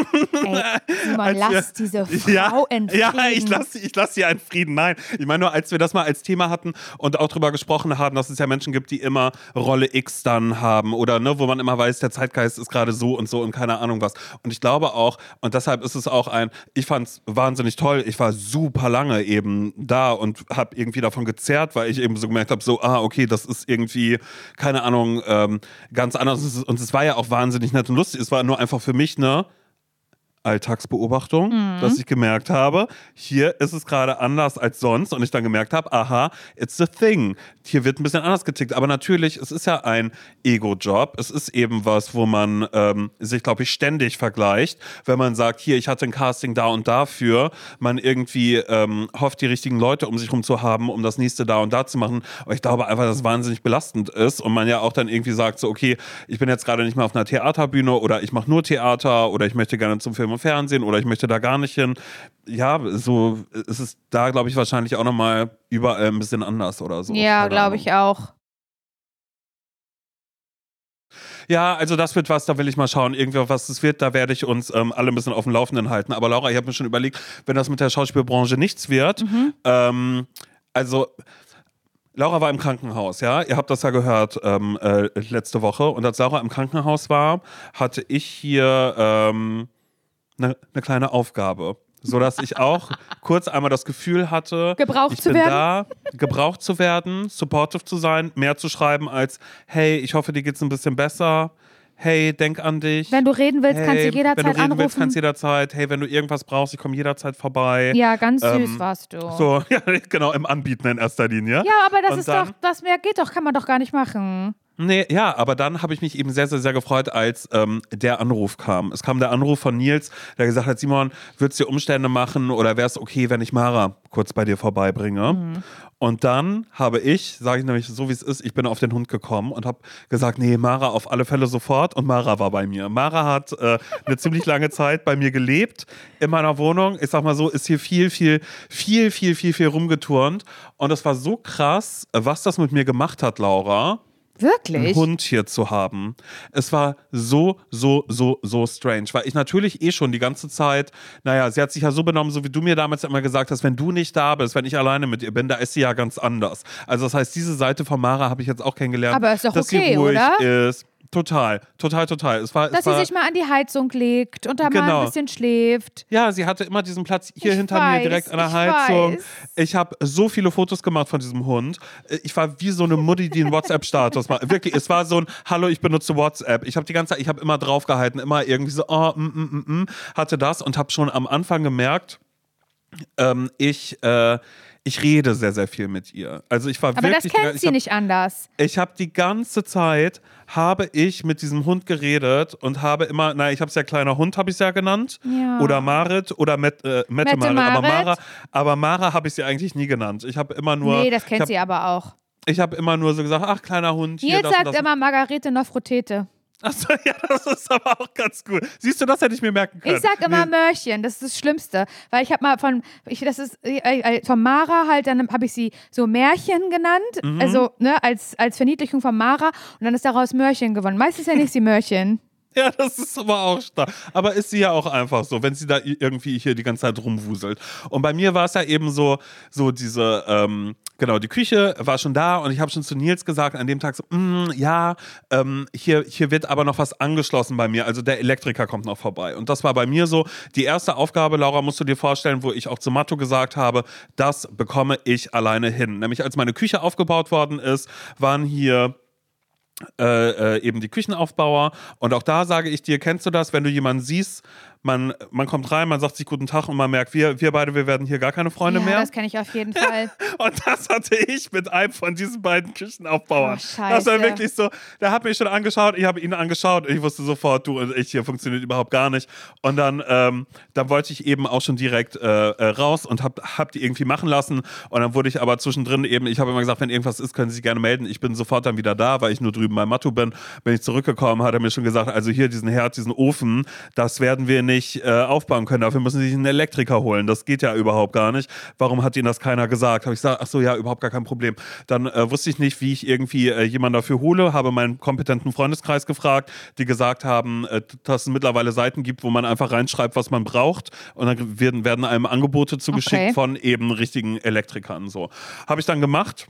Ey, Simon, lass wir, diese Frau ja, in Frieden. Ja, ich lasse ich lass sie in Frieden. Nein, ich meine nur, als wir das mal als Thema hatten und auch drüber gesprochen haben, dass es ja Menschen gibt, die immer Rolle X dann haben oder ne, wo man immer weiß, der Zeitgeist ist gerade so und so und keine Ahnung was. Und ich glaube auch, und deshalb ist es auch ein, ich fand es wahnsinnig toll, ich war super lange eben da und habe irgendwie davon gezerrt, weil ich eben so gemerkt habe, so, ah, okay, das ist irgendwie, keine Ahnung, ähm, ganz anders. Und es war ja auch wahnsinnig nett und lustig. Es war nur einfach für mich eine Alltagsbeobachtung, mhm. dass ich gemerkt habe, hier ist es gerade anders als sonst und ich dann gemerkt habe, aha, it's a thing. Hier wird ein bisschen anders getickt, aber natürlich, es ist ja ein Ego-Job, es ist eben was, wo man ähm, sich, glaube ich, ständig vergleicht, wenn man sagt, hier, ich hatte ein Casting da und dafür, man irgendwie ähm, hofft, die richtigen Leute um sich herum zu haben, um das nächste da und da zu machen, aber ich glaube einfach, dass es wahnsinnig belastend ist und man ja auch dann irgendwie sagt, so, okay, ich bin jetzt gerade nicht mehr auf einer Theaterbühne oder ich mache nur Theater oder ich möchte gerne zum Film und Fernsehen oder ich möchte da gar nicht hin. Ja, so ist es da, glaube ich, wahrscheinlich auch nochmal überall ein bisschen anders oder so. Ja, glaube ich auch. Ja, also das wird was, da will ich mal schauen, irgendwie auf was es wird, da werde ich uns ähm, alle ein bisschen auf dem Laufenden halten. Aber Laura, ich habe mir schon überlegt, wenn das mit der Schauspielbranche nichts wird, mhm. ähm, also Laura war im Krankenhaus, ja, ihr habt das ja gehört ähm, äh, letzte Woche und als Laura im Krankenhaus war, hatte ich hier ähm, eine ne kleine Aufgabe, sodass ich auch kurz einmal das Gefühl hatte, gebraucht ich zu bin werden. da, gebraucht zu werden, supportive zu sein, mehr zu schreiben als, hey, ich hoffe, dir geht's ein bisschen besser. Hey, denk an dich. Wenn du reden willst, hey, kannst du jederzeit anrufen. Wenn du reden anrufen. willst, kannst du jederzeit. Hey, wenn du irgendwas brauchst, ich komme jederzeit vorbei. Ja, ganz süß ähm, warst du. So, ja, genau, im Anbieten in erster Linie. Ja, aber das Und ist dann, doch, das mehr geht doch, kann man doch gar nicht machen. Nee, ja, aber dann habe ich mich eben sehr, sehr, sehr gefreut, als ähm, der Anruf kam. Es kam der Anruf von Nils, der gesagt hat, Simon, würdest du dir Umstände machen oder wäre es okay, wenn ich Mara kurz bei dir vorbeibringe? Mhm. Und dann habe ich, sage ich nämlich so, wie es ist, ich bin auf den Hund gekommen und habe gesagt, nee, Mara auf alle Fälle sofort. Und Mara war bei mir. Mara hat äh, eine ziemlich lange Zeit bei mir gelebt in meiner Wohnung. Ich sag mal so, ist hier viel, viel, viel, viel, viel, viel rumgeturnt. Und es war so krass, was das mit mir gemacht hat, Laura. Wirklich? einen Hund hier zu haben. Es war so, so, so, so strange, weil ich natürlich eh schon die ganze Zeit, naja, sie hat sich ja so benommen, so wie du mir damals immer gesagt hast, wenn du nicht da bist, wenn ich alleine mit ihr bin, da ist sie ja ganz anders. Also das heißt, diese Seite von Mara habe ich jetzt auch kennengelernt, Aber ist doch dass okay, sie ruhig oder? ist. Total, total, total. Es war, Dass es sie war, sich mal an die Heizung legt und da mal Genau. ein bisschen schläft. Ja, sie hatte immer diesen Platz hier Ich hinter weiß, mir direkt an der ich Heizung. weiß. Ich habe so viele Fotos gemacht von diesem Hund. Ich war wie so eine Mutti, die einen WhatsApp-Status macht. Wirklich, es war so ein Hallo, ich benutze WhatsApp. Ich habe die ganze Zeit, ich habe immer draufgehalten, immer irgendwie so, oh, mm, mm, mm, mm, hatte das und habe schon am Anfang gemerkt, ähm, ich, äh, ich rede sehr, sehr viel mit ihr. Also ich war Aber wirklich, das kennt ich sie hab, nicht anders. Ich habe die ganze Zeit, habe ich mit diesem Hund geredet und habe immer, na, ich habe es ja kleiner Hund, habe ich es ja genannt. Ja. Oder Marit oder Met, äh, Mette, Mette Marit. Aber Marit. Mara, aber Mara habe ich sie eigentlich nie genannt. Ich habe immer nur. Nee, das kennt ich hab, sie aber auch. Ich habe immer nur so gesagt, ach, kleiner Hund. Hier, Nils das und sagt das. immer Margarete Nofrotete. Achso, ja, das ist aber auch ganz cool. Siehst du, das hätte ich mir merken können. Ich sag immer Nee. Mörchen, das ist das Schlimmste. Weil ich habe mal von, ich, das ist äh, äh, von Mara halt, dann habe ich sie so Märchen genannt, Mhm. also ne, als, als Verniedlichung von Mara und dann ist daraus Mörchen gewonnen. Meistens ja nicht sie Mörchen. Ja, das ist aber auch stark. Aber ist sie ja auch einfach so, wenn sie da irgendwie hier die ganze Zeit rumwuselt. Und bei mir war es ja eben so, so diese, ähm, genau, die Küche war schon da und ich habe schon zu Nils gesagt an dem Tag so, mm, ja, ähm, hier, hier wird aber noch was angeschlossen bei mir. Also der Elektriker kommt noch vorbei. Und das war bei mir so die erste Aufgabe, Laura, musst du dir vorstellen, wo ich auch zu Matto gesagt habe, das bekomme ich alleine hin. Nämlich als meine Küche aufgebaut worden ist, waren hier Äh, äh, eben die Küchenaufbauer. Und auch da sage ich dir, kennst du das, wenn du jemanden siehst, man, man kommt rein, man sagt sich guten Tag und man merkt, wir, wir beide, wir werden hier gar keine Freunde Ja, mehr. das kenne ich auf jeden Fall. Und das hatte ich mit einem von diesen beiden Küchenaufbauern. Oh, scheiße. Das war wirklich so, der hat mich schon angeschaut, ich habe ihn angeschaut und ich wusste sofort, du und ich, hier funktioniert überhaupt gar nicht. Und dann, ähm, dann wollte ich eben auch schon direkt äh, äh, raus und hab, hab die irgendwie machen lassen. Und dann wurde ich aber zwischendrin eben, ich habe immer gesagt, wenn irgendwas ist, können Sie sich gerne melden. Ich bin sofort dann wieder da, weil ich nur drüben bei Matto bin. Bin ich zurückgekommen, hat er mir schon gesagt, also hier diesen Herd, diesen Ofen, das werden wir nicht äh, aufbauen können. Dafür müssen Sie sich einen Elektriker holen. Das geht ja überhaupt gar nicht. Warum hat Ihnen das keiner gesagt? Habe ich gesagt, ach so, ja, überhaupt gar kein Problem. Dann äh, wusste ich nicht, wie ich irgendwie äh, jemanden dafür hole, habe meinen kompetenten Freundeskreis gefragt, die gesagt haben, äh, dass es mittlerweile Seiten gibt, wo man einfach reinschreibt, was man braucht und dann werden, werden einem Angebote zugeschickt Okay. von eben richtigen Elektrikern. So. Habe ich dann gemacht.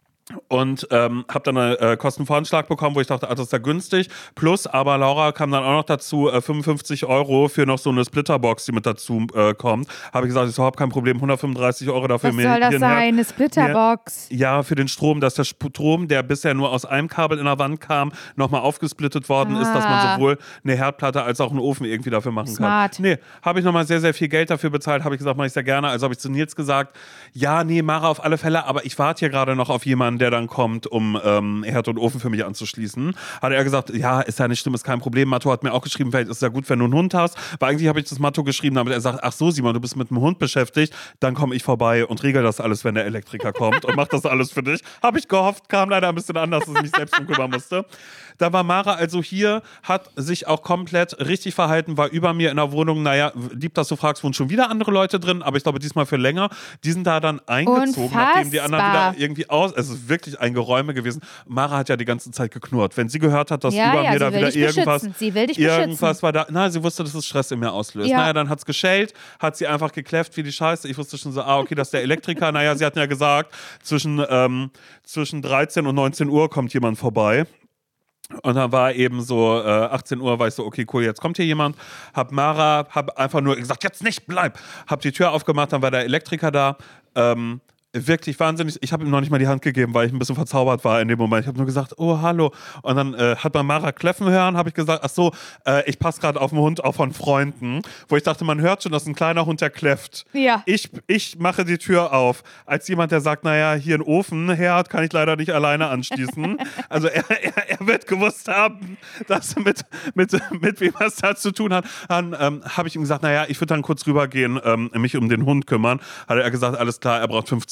Und ähm, habe dann einen äh, Kostenvoranschlag bekommen, wo ich dachte, ah, das ist ja günstig. Plus, aber Laura kam dann auch noch dazu, äh, fünfundfünfzig Euro für noch so eine Splitterbox, die mit dazu äh, kommt. Habe ich gesagt, ist überhaupt kein Problem, hundertfünfunddreißig Euro dafür. Was mir soll das hier ein Herd- sein? Eine Splitterbox? Ja, für den Strom, dass der Strom, der bisher nur aus einem Kabel in der Wand kam, nochmal aufgesplittet worden ist, dass man Ah. sowohl eine Herdplatte als auch einen Ofen irgendwie dafür machen Smart. kann. Nee, habe ich nochmal sehr, sehr viel Geld dafür bezahlt, habe ich gesagt, mache ich sehr gerne. Also habe ich zu Nils gesagt, ja, nee, Mara auf alle Fälle, aber ich warte hier gerade noch auf jemanden, der dann kommt, um ähm, Herd und Ofen für mich anzuschließen. Hat er gesagt, ja, ist ja nicht schlimm, ist kein Problem. Matto hat mir auch geschrieben, vielleicht ist es ja gut, wenn du einen Hund hast. Weil eigentlich habe ich das Matto geschrieben, damit er sagt, ach so, Simon, du bist mit einem Hund beschäftigt, dann komme ich vorbei und regel das alles, wenn der Elektriker kommt und mach das alles für dich. Habe ich gehofft, kam leider ein bisschen anders, dass ich mich selbst drum kümmern musste. Da war Mara also hier, hat sich auch komplett richtig verhalten, war über mir in der Wohnung, naja, lieb, dass du fragst, wohnen schon wieder andere Leute drin, aber ich glaube diesmal für länger. Die sind da dann eingezogen, nachdem die anderen Unfassbar. wieder irgendwie aus. Es ist wirklich ein Geräume gewesen. Mara hat ja die ganze Zeit geknurrt. Wenn sie gehört hat, dass Ja, über ja, mir sie da will wieder dich irgendwas, beschützen. Sie will dich irgendwas beschützen. war da, na, sie wusste, dass es Stress in mir auslöst. Ja. Naja, dann hat es geschellt, hat sie einfach gekläfft wie die Scheiße. Ich wusste schon so, ah, okay, das ist der Elektriker. Naja, sie hatten ja gesagt, zwischen, ähm, zwischen dreizehn und neunzehn Uhr kommt jemand vorbei. Und dann war eben so äh, achtzehn Uhr, war ich so, okay, cool, jetzt kommt hier jemand. Hab Mara, hab einfach nur gesagt, jetzt nicht, bleib. Hab die Tür aufgemacht, dann war der Elektriker da. Ähm, wirklich wahnsinnig. Ich habe ihm noch nicht mal die Hand gegeben, weil ich ein bisschen verzaubert war in dem Moment. Ich habe nur gesagt, oh, hallo. Und dann äh, hat man Mara kläffen hören, habe ich gesagt, ach so, äh, ich passe gerade auf den Hund auch von Freunden. Wo ich dachte, man hört schon, dass ein kleiner Hund, der kläfft. Ja. Ich, ich mache die Tür auf. Als jemand, der sagt, naja, hier ein Ofen, Herd, kann ich leider nicht alleine anschließen. Also er, er, er wird gewusst haben, dass er mit, mit, mit wem was da zu tun hat. Dann ähm, habe ich ihm gesagt, naja, ich würde dann kurz rübergehen, ähm, mich um den Hund kümmern. Hat er gesagt, alles klar, er braucht fünfzehn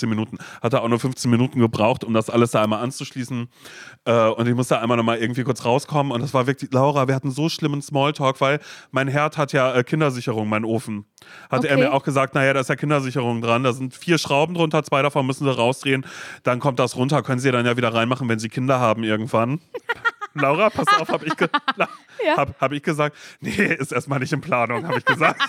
fünfzehn Minuten. Hat er auch nur fünfzehn Minuten gebraucht, um das alles da einmal anzuschließen. Äh, und ich musste einmal nochmal irgendwie kurz rauskommen. Und das war wirklich, Laura, wir hatten so schlimmen Smalltalk, weil mein Herd hat ja äh, Kindersicherung, mein Ofen. Hat okay. er mir auch gesagt, naja, da ist ja Kindersicherung dran. Da sind vier Schrauben drunter, zwei davon müssen sie rausdrehen. Dann kommt das runter, können sie dann ja wieder reinmachen, wenn sie Kinder haben irgendwann. Laura, pass auf, habe ich, ge- ja. hab, hab ich gesagt. Nee, ist erstmal nicht in Planung, habe ich gesagt.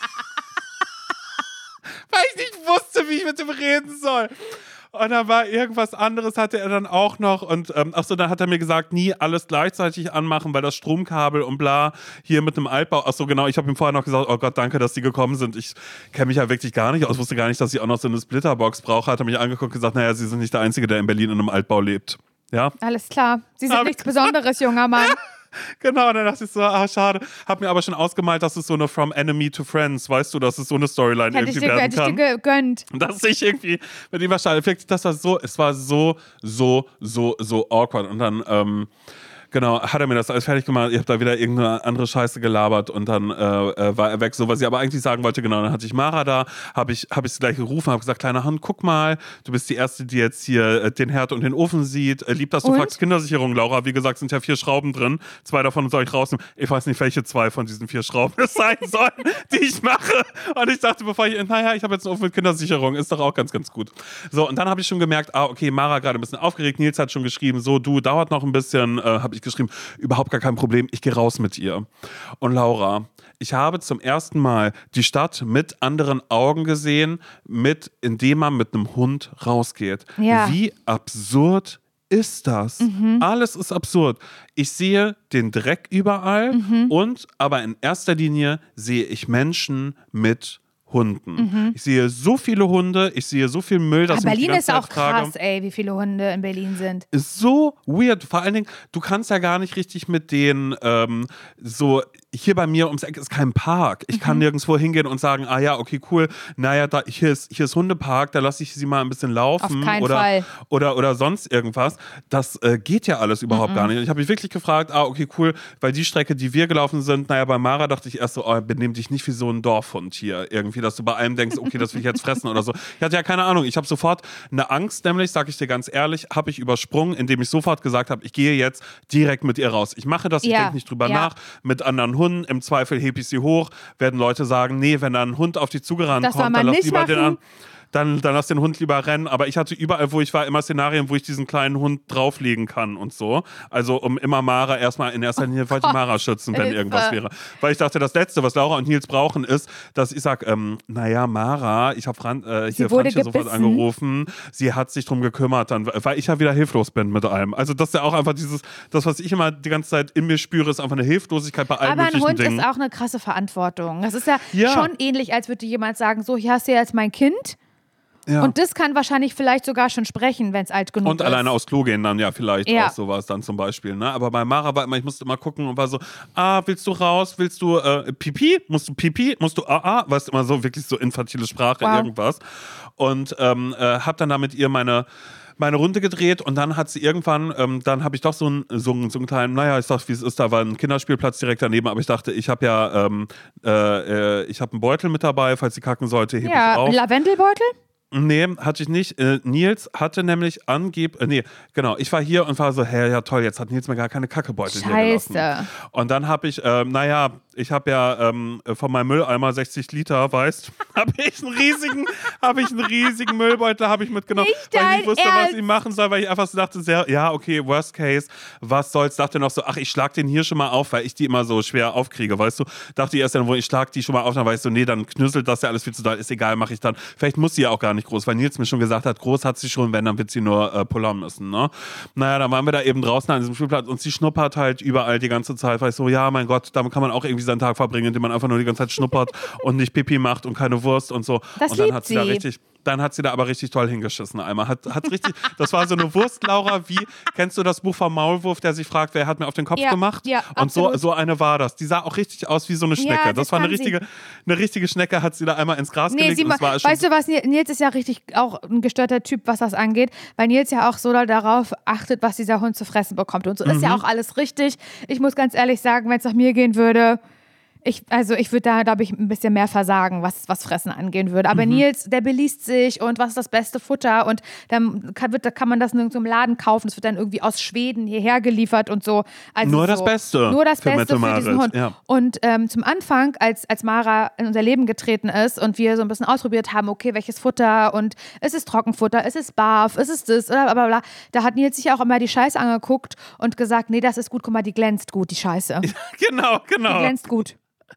Weil ich nicht wusste, wie ich mit ihm reden soll. Und dann war irgendwas anderes, hatte er dann auch noch. Und ähm, achso, dann hat er mir gesagt, nie alles gleichzeitig anmachen, weil das Stromkabel und bla, hier mit einem Altbau. Achso, genau, ich habe ihm vorher noch gesagt, oh Gott, danke, dass die gekommen sind. Ich kenne mich ja wirklich gar nicht aus, wusste gar nicht, dass ich auch noch so eine Splitterbox brauche. Hat er mich angeguckt und gesagt, naja, Sie sind nicht der Einzige, der in Berlin in einem Altbau lebt. Ja? Alles klar. Sie sind nichts Besonderes, junger Mann. Genau, und dann dachte ich so, ah, schade. Hab mir aber schon ausgemalt, dass es so eine From Enemy to Friends, weißt du, dass es so eine Storyline hätte irgendwie ich dir, werden hätte kann. Hätte ich dir gegönnt. Dass ich irgendwie mit ihm war schade. Das war so, es war so, so, so, so awkward. Und dann, ähm, genau, hat er mir das alles fertig gemacht. Ich habe da wieder irgendeine andere Scheiße gelabert und dann äh, war er weg. So, was ich aber eigentlich sagen wollte, genau, dann hatte ich Mara da, habe ich, hab ich sie gleich gerufen, habe gesagt, kleine Hand, guck mal, du bist die Erste, die jetzt hier äh, den Herd und den Ofen sieht. Äh, lieb, dass du und? fragst, Kindersicherung, Laura. Wie gesagt, sind ja vier Schrauben drin. Zwei davon soll ich rausnehmen. Ich weiß nicht, welche zwei von diesen vier Schrauben es sein sollen, die ich mache. Und ich dachte, bevor ich, naja, ich habe jetzt einen Ofen mit Kindersicherung, ist doch auch ganz, ganz gut. So, und dann habe ich schon gemerkt, ah, okay, Mara gerade ein bisschen aufgeregt. Nils hat schon geschrieben, so, du, dauert noch ein bisschen, äh, habe ich geschrieben, überhaupt gar kein Problem, ich gehe raus mit ihr. Und Laura, ich habe zum ersten Mal die Stadt mit anderen Augen gesehen, mit, indem man mit einem Hund rausgeht. Ja. Wie absurd ist das? Mhm. Alles ist absurd. Ich sehe den Dreck überall mhm. und aber in erster Linie sehe ich Menschen mit Hunden. Mhm. Ich sehe so viele Hunde, ich sehe so viel Müll, dass ja, ich Berlin die ganze ist Zeit auch frage, krass, ey, wie viele Hunde in Berlin sind. Ist so weird. Vor allen Dingen, du kannst ja gar nicht richtig mit denen ähm, so, hier bei mir ums Eck ist kein Park. Ich mhm. kann nirgendwo hingehen und sagen, ah ja, okay, cool, naja, da, hier, ist, hier ist Hundepark, da lasse ich sie mal ein bisschen laufen. Auf keinen oder, Fall. Oder, oder sonst irgendwas. Das äh, geht ja alles überhaupt mhm. gar nicht. Und ich habe mich wirklich gefragt, ah, okay, cool, weil die Strecke, die wir gelaufen sind, naja, bei Mara dachte ich erst so, oh, benimm dich nicht wie so ein Dorfhund hier. Irgendwie, dass du bei einem denkst, okay, das will ich jetzt fressen oder so. Ich hatte ja keine Ahnung. Ich habe sofort eine Angst, nämlich, sage ich dir ganz ehrlich, habe ich übersprungen, indem ich sofort gesagt habe, ich gehe jetzt direkt mit ihr raus. Ich mache das, ich ja. denke nicht drüber ja. nach. Mit anderen Hunden, im Zweifel hebe ich sie hoch, werden Leute sagen, nee, wenn da ein Hund auf dich zugerannt das kommt, dann lass lieber machen. den an. Dann, dann lass den Hund lieber rennen. Aber ich hatte überall, wo ich war, immer Szenarien, wo ich diesen kleinen Hund drauflegen kann und so. Also um immer Mara erstmal in erster Linie, oh wollte ich Mara schützen, wenn Hilfe. irgendwas wäre. Weil ich dachte, das Letzte, was Laura und Nils brauchen, ist, dass ich sage, ähm, naja, Mara, ich habe Fran- äh, hier Franzchen sofort angerufen, sie hat sich drum gekümmert, dann, weil ich ja wieder hilflos bin mit allem. Also das ist ja auch einfach dieses, das, was ich immer die ganze Zeit in mir spüre, ist einfach eine Hilflosigkeit bei allen Aber möglichen ein Hund Dingen. ist auch eine krasse Verantwortung. Das ist ja, ja. schon ähnlich, als würde jemand sagen, so, hier hast du jetzt mein Kind. Ja. Und das kann wahrscheinlich vielleicht sogar schon sprechen, wenn es alt genug und ist. Und alleine aufs Klo gehen dann ja vielleicht ja. auch sowas dann zum Beispiel. Ne? Aber bei Mara war immer, ich musste immer gucken und war so, ah, willst du raus? Willst du äh, Pipi? Musst du Pipi? Musst du ah, ah? Weißt du, immer so wirklich so infantile Sprache, wow. irgendwas. Und ähm, äh, hab dann da mit ihr meine meine Runde gedreht und dann hat sie irgendwann, ähm, dann habe ich doch so einen, so, einen, so einen kleinen, naja, ich sag, wie es ist, da war ein Kinderspielplatz direkt daneben, aber ich dachte, ich habe ja, ähm, äh, ich habe einen Beutel mit dabei, falls sie kacken sollte, hebe ja, ich auf. Lavendelbeutel? Nee, hatte ich nicht. Äh, Nils hatte nämlich angeblich, äh, nee, genau, ich war hier und war so, hä, ja toll, jetzt hat Nils mir gar keine Kackebeutel hier gelassen. Scheiße. Und dann habe ich, ähm, naja, ich habe ja ähm, von meinem Mülleimer sechzig Liter, weißt, habe ich einen riesigen, habe ich einen riesigen Müllbeutel, habe ich mitgenommen, nicht weil ich nicht wusste, Ernst? was ich machen soll, weil ich einfach so dachte, sehr, ja, okay, worst case, was soll's, dachte noch so, ach, ich schlag den hier schon mal auf, weil ich die immer so schwer aufkriege, weißt du, dachte ich erst dann, wo ich schlag die schon mal auf, dann war ich so, nee, dann knüsselt das ja alles viel zu doll, ist egal, mache ich dann, vielleicht muss sie ja auch gar nicht groß, weil Nils mir schon gesagt hat, groß hat sie schon, wenn, dann wird sie nur äh, pullern müssen, ne? Naja, dann waren wir da eben draußen an diesem Spielplatz und sie schnuppert halt überall die ganze Zeit, weil ich so, ja, mein Gott, damit kann man auch irgendwie seinen Tag verbringen, indem man einfach nur die ganze Zeit schnuppert und nicht Pipi macht und keine Wurst und so. Das und dann liebt hat sie da richtig, dann hat sie da aber richtig toll hingeschissen einmal. Hat, hat richtig, das war so eine Wurst, Laura, wie, kennst du das Buch vom Maulwurf, der sich fragt, wer hat mir auf den Kopf ja, gemacht? Ja, und so, so eine war das. Die sah auch richtig aus wie so eine Schnecke. Ja, das, das war eine kann richtige, eine richtige Schnecke, hat sie da einmal ins Gras nee, gelegt. Sie und es war weißt du was, Nils ist ja richtig auch ein gestörter Typ, was das angeht, weil Nils ja auch so darauf achtet, was dieser Hund zu fressen bekommt. Und so mhm. ist ja auch alles richtig. Ich muss ganz ehrlich sagen, wenn es nach mir gehen würde, Ich, also ich würde da, glaube ich, ein bisschen mehr versagen, was, was Fressen angehen würde. Aber mhm. Nils, der beliest sich und was ist das beste Futter und dann kann, wird, da kann man das nirgendwo im Laden kaufen. Das wird dann irgendwie aus Schweden hierher geliefert und so. Also nur so, das Beste. Nur das für Beste für diesen Hund. Ja. Und ähm, zum Anfang, als, als Mara in unser Leben getreten ist und wir so ein bisschen ausprobiert haben, okay, welches Futter und ist es Trockenfutter, ist es Barf, ist es das, bla bla bla. Da hat Nils sich auch immer die Scheiße angeguckt und gesagt, nee, das ist gut, guck mal, die glänzt gut, die Scheiße. Genau, genau. Die glänzt gut.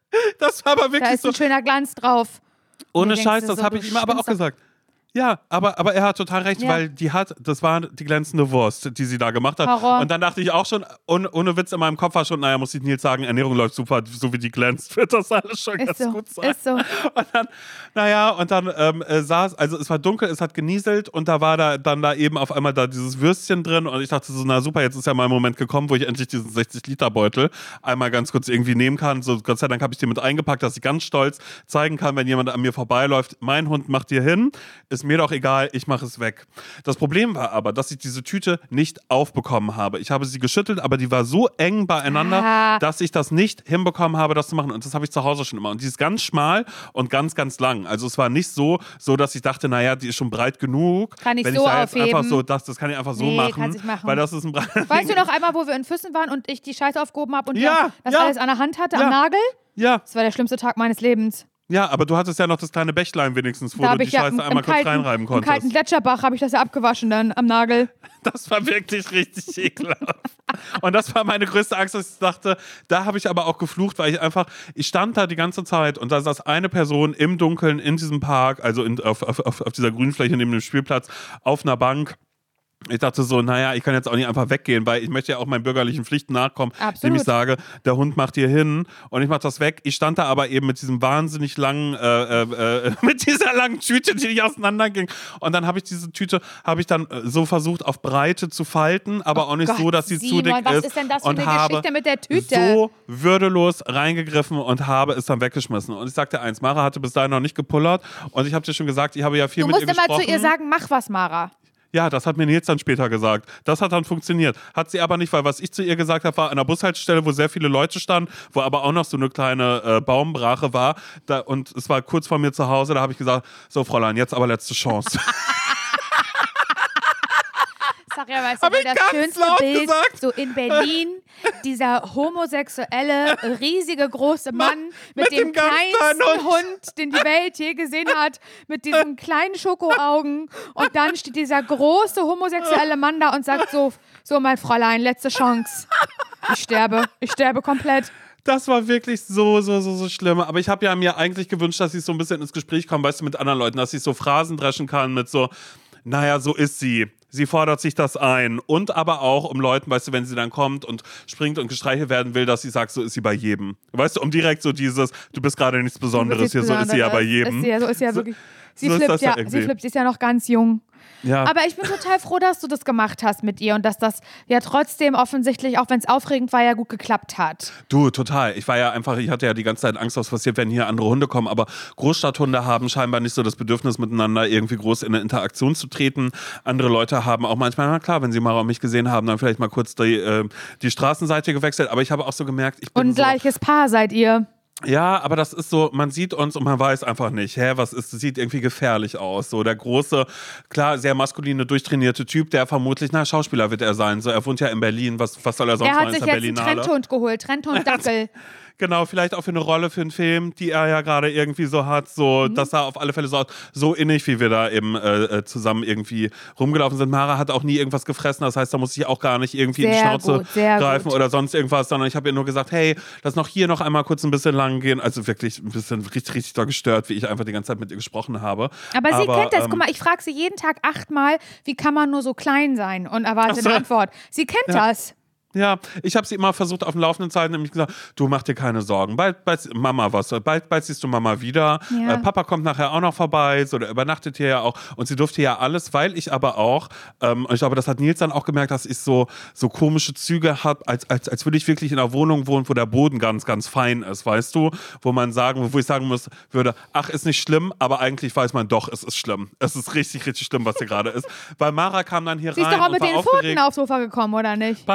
Das war aber wirklich so. Da ist so ein schöner Glanz drauf. Ohne Scheiß, das so, habe ich ihm aber auch gesagt. Ja, aber, aber er hat total recht, ja. weil die hat, das war die glänzende Wurst, die sie da gemacht hat. Horror. Und dann dachte ich auch schon, ohne, ohne Witz in meinem Kopf war schon, naja, muss ich Nils sagen, Ernährung läuft super, so wie die glänzt, wird das alles schon ist ganz so, gut sein. Ist so. Und dann, naja, und dann ähm, äh, saß, also es war dunkel, es hat genieselt und da war da dann da eben auf einmal da dieses Würstchen drin und ich dachte so, na super, jetzt ist ja mal ein Moment gekommen, wo ich endlich diesen sechzig Liter Beutel einmal ganz kurz irgendwie nehmen kann. So, Gott sei Dank habe ich den mit eingepackt, dass ich ganz stolz zeigen kann, wenn jemand an mir vorbeiläuft, mein Hund macht hier hin, ist mir doch egal, ich mache es weg. Das Problem war aber, dass ich diese Tüte nicht aufbekommen habe. Ich habe sie geschüttelt, aber die war so eng beieinander, ah. dass ich das nicht hinbekommen habe, das zu machen. Und das habe ich zu Hause schon immer. Und die ist ganz schmal und ganz, ganz lang. Also es war nicht so, so dass ich dachte, naja, die ist schon breit genug. Kann ich wenn so ich da jetzt aufheben. Einfach so, das, das kann ich einfach so nee, machen. Kann's nicht machen. Weil das ist ein Weißt du noch einmal, wo wir in Füssen waren und ich die Scheiße aufgehoben habe und ja, das ja. alles an der Hand hatte, ja. am Nagel? Ja. Das war der schlimmste Tag meines Lebens. Ja, aber du hattest ja noch das kleine Bächlein wenigstens, wo da du die ich ja Scheiße im, einmal im kurz kalten, reinreiben konntest. Im kalten Gletscherbach habe ich das ja abgewaschen dann am Nagel. Das war wirklich richtig ekelhaft. Und das war meine größte Angst, dass ich dachte, da habe ich aber auch geflucht, weil ich einfach, ich stand da die ganze Zeit und da saß eine Person im Dunkeln in diesem Park, also in, auf, auf, auf dieser Grünfläche neben dem Spielplatz, auf einer Bank. Ich dachte so, naja, ich kann jetzt auch nicht einfach weggehen, weil ich möchte ja auch meinen bürgerlichen Pflichten nachkommen, Absolut. indem ich sage, der Hund macht hier hin und ich mache das weg. Ich stand da aber eben mit diesem wahnsinnig langen, äh, äh, mit dieser langen Tüte, die nicht auseinanderging. Und dann habe ich diese Tüte, habe ich dann so versucht, auf Breite zu falten, aber oh auch nicht Gott, so, dass sie Simon, zu dick was ist. ist denn das für und eine habe Geschichte mit der Tüte? so würdelos reingegriffen und habe es dann weggeschmissen. Und ich sagte eins, Mara hatte bis dahin noch nicht gepullert und ich habe dir schon gesagt, ich habe ja viel du mit ihr gesprochen. Du musst immer zu ihr sagen, mach was, Mara. Ja, das hat mir Nils dann später gesagt. Das hat dann funktioniert. Hat sie aber nicht, weil was ich zu ihr gesagt habe, war an einer Bushaltestelle, wo sehr viele Leute standen, wo aber auch noch so eine kleine äh, Baumbrache war. Da, und es war kurz vor mir zu Hause, da habe ich gesagt, so Fräulein, jetzt aber letzte Chance. Sag ja, weißt du, das schönste Bild, gesagt. So in Berlin, dieser homosexuelle, riesige, große Mann mit, mit dem, dem kleinsten Hund. Hund, den die Welt je gesehen hat, mit diesen kleinen Schokoaugen und dann steht dieser große homosexuelle Mann da und sagt so, so mein Fräulein, letzte Chance. Ich sterbe, ich sterbe komplett. Das war wirklich so, so, so, so schlimm. Aber ich habe ja mir eigentlich gewünscht, dass ich so ein bisschen ins Gespräch komme, weißt du, mit anderen Leuten, dass ich so Phrasen dreschen kann mit so, naja, so ist sie. Sie fordert sich das ein. Und aber auch um Leuten, weißt du, wenn sie dann kommt und springt und gestreichelt werden will, dass sie sagt, so ist sie bei jedem. Weißt du, um direkt so dieses, du bist gerade nichts Besonderes hier, so ist sie ja bei jedem. Ist sie ja, so ist sie ja wirklich. Sie so flippt ja, sie flippt, sie ist ja noch ganz jung. Ja. Aber ich bin total froh, dass du das gemacht hast mit ihr und dass das ja trotzdem offensichtlich, auch wenn es aufregend war, ja gut geklappt hat. Du, total. Ich war ja einfach, ich hatte ja die ganze Zeit Angst, was passiert, wenn hier andere Hunde kommen, aber Großstadthunde haben scheinbar nicht so das Bedürfnis, miteinander irgendwie groß in eine Interaktion zu treten. Andere Leute haben auch manchmal, na klar, wenn sie Mara und mich gesehen haben, dann vielleicht mal kurz die, äh, die Straßenseite gewechselt, aber ich habe auch so gemerkt, ich bin Und ein so, gleiches Paar seid ihr. Ja, aber das ist so, man sieht uns und man weiß einfach nicht, hä, was ist, das sieht irgendwie gefährlich aus. So der große, klar, sehr maskuline, durchtrainierte Typ, der vermutlich, na, Schauspieler wird er sein. So, er wohnt ja in Berlin, was, was soll er sonst machen? Er hat sich jetzt einen Trendhund geholt, Trendhund-Dackel. Genau, vielleicht auch für eine Rolle für einen Film, die er ja gerade irgendwie so hat, so, mhm. das sah auf alle Fälle so aus, so innig, wie wir da eben äh, zusammen irgendwie rumgelaufen sind. Mara hat auch nie irgendwas gefressen, das heißt, da musste ich auch gar nicht irgendwie sehr in die Schnauze gut, greifen gut. oder sonst irgendwas, sondern ich habe ihr nur gesagt, hey, lass noch hier noch einmal kurz ein bisschen lang gehen. Also wirklich ein bisschen richtig, richtig doll gestört, wie ich einfach die ganze Zeit mit ihr gesprochen habe. Aber sie Aber, kennt das. Ähm, Guck mal, ich frage sie jeden Tag achtmal, wie kann man nur so klein sein und erwarte so. eine Antwort. Sie kennt ja. das. Ja, ich habe sie immer versucht auf dem Laufenden zu halten, nämlich gesagt, du mach dir keine Sorgen, bald, bald Mama was, bald, bald siehst du Mama wieder, ja. äh, Papa kommt nachher auch noch vorbei, so, der übernachtet hier ja auch und sie durfte ja alles, weil ich aber auch, ähm, und ich glaube, das hat Nils dann auch gemerkt, dass ich so, so komische Züge habe, als, als, als würde ich wirklich in einer Wohnung wohnen, wo der Boden ganz, ganz fein ist, weißt du, wo man sagen, wo ich sagen muss, würde, ach, ist nicht schlimm, aber eigentlich weiß man doch, es ist schlimm, es ist richtig, richtig schlimm, was hier gerade ist, weil Mara kam dann hier sie rein ist doch auch und mit war den aufgeregt. Pfoten aufs Sofa gekommen, oder nicht? Pass auf, weil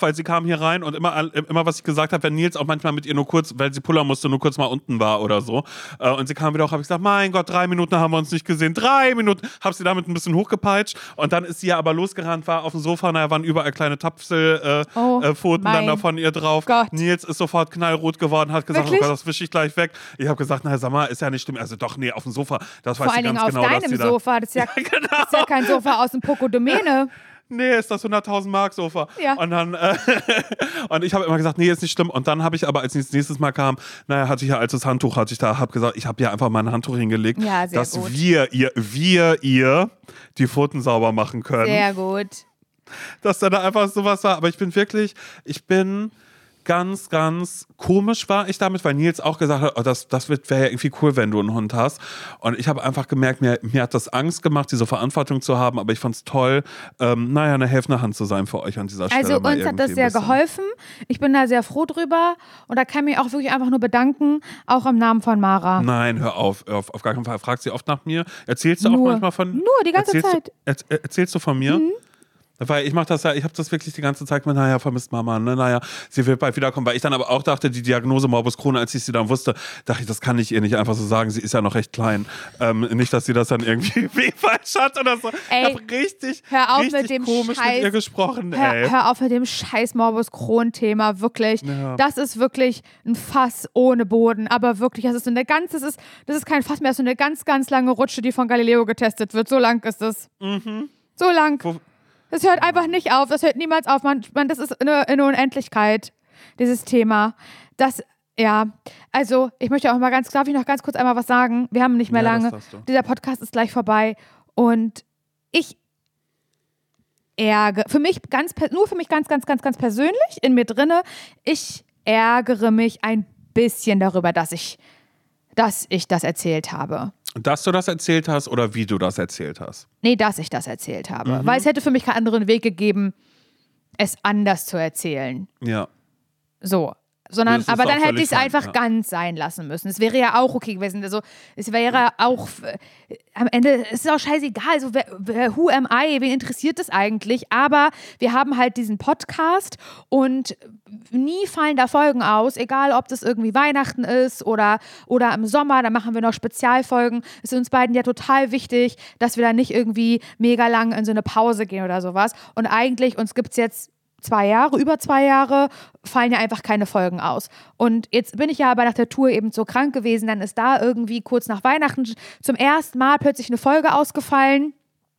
weil sie kam hier rein und immer, immer was ich gesagt habe, wenn Nils auch manchmal mit ihr nur kurz, weil sie pullern musste, nur kurz mal unten war oder so. Äh, und sie kam wieder auch, habe ich gesagt, mein Gott, drei Minuten haben wir uns nicht gesehen. Drei Minuten. Habe sie damit ein bisschen hochgepeitscht. Und dann ist sie ja aber losgerannt, war auf dem Sofa, naja, waren überall kleine Tapfelpfoten äh, oh, äh, dann da von ihr drauf. Gott. Nils ist sofort knallrot geworden, hat gesagt, Wirklich? oh Gott, das wische ich gleich weg. Ich habe gesagt, na sag mal, ist ja nicht schlimm. Also doch, nee, auf dem Sofa, das Vor weiß allen ich Dingen ganz auf genau. dass deinem sie da Sofa, das ist ja, ja, genau. das ist ja kein Sofa aus dem Poco-Domäne. Nee, ist das hunderttausend Mark Sofa. Ja. Und dann, äh, und ich habe immer gesagt, nee, ist nicht schlimm. Und dann habe ich aber, als ich das nächstes Mal kam, naja, hatte ich ja altes Handtuch, hatte ich da, habe gesagt, ich habe hier einfach mein Handtuch hingelegt, Ja, sehr dass gut. wir ihr, wir ihr die Pfoten sauber machen können. Sehr gut. Dass da, da einfach sowas war. Aber ich bin wirklich, ich bin ganz, ganz komisch war ich damit, weil Nils auch gesagt hat, oh, das, das wäre ja irgendwie cool, wenn du einen Hund hast. Und ich habe einfach gemerkt, mir, mir hat das Angst gemacht, diese Verantwortung zu haben, aber ich fand es toll, ähm, naja, eine helfende Hand zu sein für euch an dieser Stelle. Also uns hat das sehr geholfen. Ich bin da sehr froh drüber und da kann ich mich auch wirklich einfach nur bedanken, auch im Namen von Mara. Nein, hör auf, hör auf, auf gar keinen Fall. Fragt sie oft nach mir. Erzählst du Nur. auch manchmal von... Nur, die ganze erzählst Zeit. Du, er, erzählst du von mir? Mhm. Weil ich mache das ja, ich habe das wirklich die ganze Zeit mit, naja, vermisst Mama, ne, naja, sie wird bald wiederkommen. Weil ich dann aber auch dachte, die Diagnose Morbus Crohn, als ich sie dann wusste, dachte ich, das kann ich ihr nicht einfach so sagen, sie ist ja noch recht klein. Ähm, nicht, dass sie das dann irgendwie wie falsch hat oder so. Ey, ich habe richtig, hör auf richtig mit dem komisch Scheiß, mit ihr gesprochen, hör, ey. hör auf mit dem scheiß Morbus Crohn-Thema, wirklich. Ja. Das ist wirklich ein Fass ohne Boden, aber wirklich, das ist so eine ganz, das ist, das ist kein Fass mehr, das ist so eine ganz, ganz lange Rutsche, die von Galileo getestet wird. So lang ist es. Mhm. So lang. Wo, Das hört einfach nicht auf, das hört niemals auf. Man, man, das ist eine, eine Unendlichkeit, dieses Thema. Das, ja, also ich möchte auch mal ganz, darf ich noch ganz kurz einmal was sagen? Wir haben nicht mehr Ja, das lange. darfst du. Dieser Podcast ist gleich vorbei und ich ärgere, für mich ganz, nur für mich ganz, ganz, ganz, ganz persönlich in mir drinne, ich ärgere mich ein bisschen darüber, dass ich, dass ich das erzählt habe. dass du das erzählt hast oder wie du das erzählt hast? Nee, dass ich das erzählt habe. Mhm. Weil es hätte für mich keinen anderen Weg gegeben, es anders zu erzählen. Ja. So. Sondern, Das ist aber auch dann hätte völlig ich es fein, einfach ja. ganz sein lassen müssen. Es wäre ja auch okay gewesen. Also, es wäre auch, äh, am Ende, es ist auch scheißegal. Also, wer, wer, who am I? Wen interessiert das eigentlich? Aber wir haben halt diesen Podcast und nie fallen da Folgen aus, egal ob das irgendwie Weihnachten ist oder, oder im Sommer, da machen wir noch Spezialfolgen. Es ist uns beiden ja total wichtig, dass wir da nicht irgendwie mega lang in so eine Pause gehen oder sowas. Und eigentlich, uns gibt es jetzt zwei Jahre, über zwei Jahre, fallen ja einfach keine Folgen aus. Und jetzt bin ich ja aber nach der Tour eben so krank gewesen, dann ist da irgendwie kurz nach Weihnachten zum ersten Mal plötzlich eine Folge ausgefallen.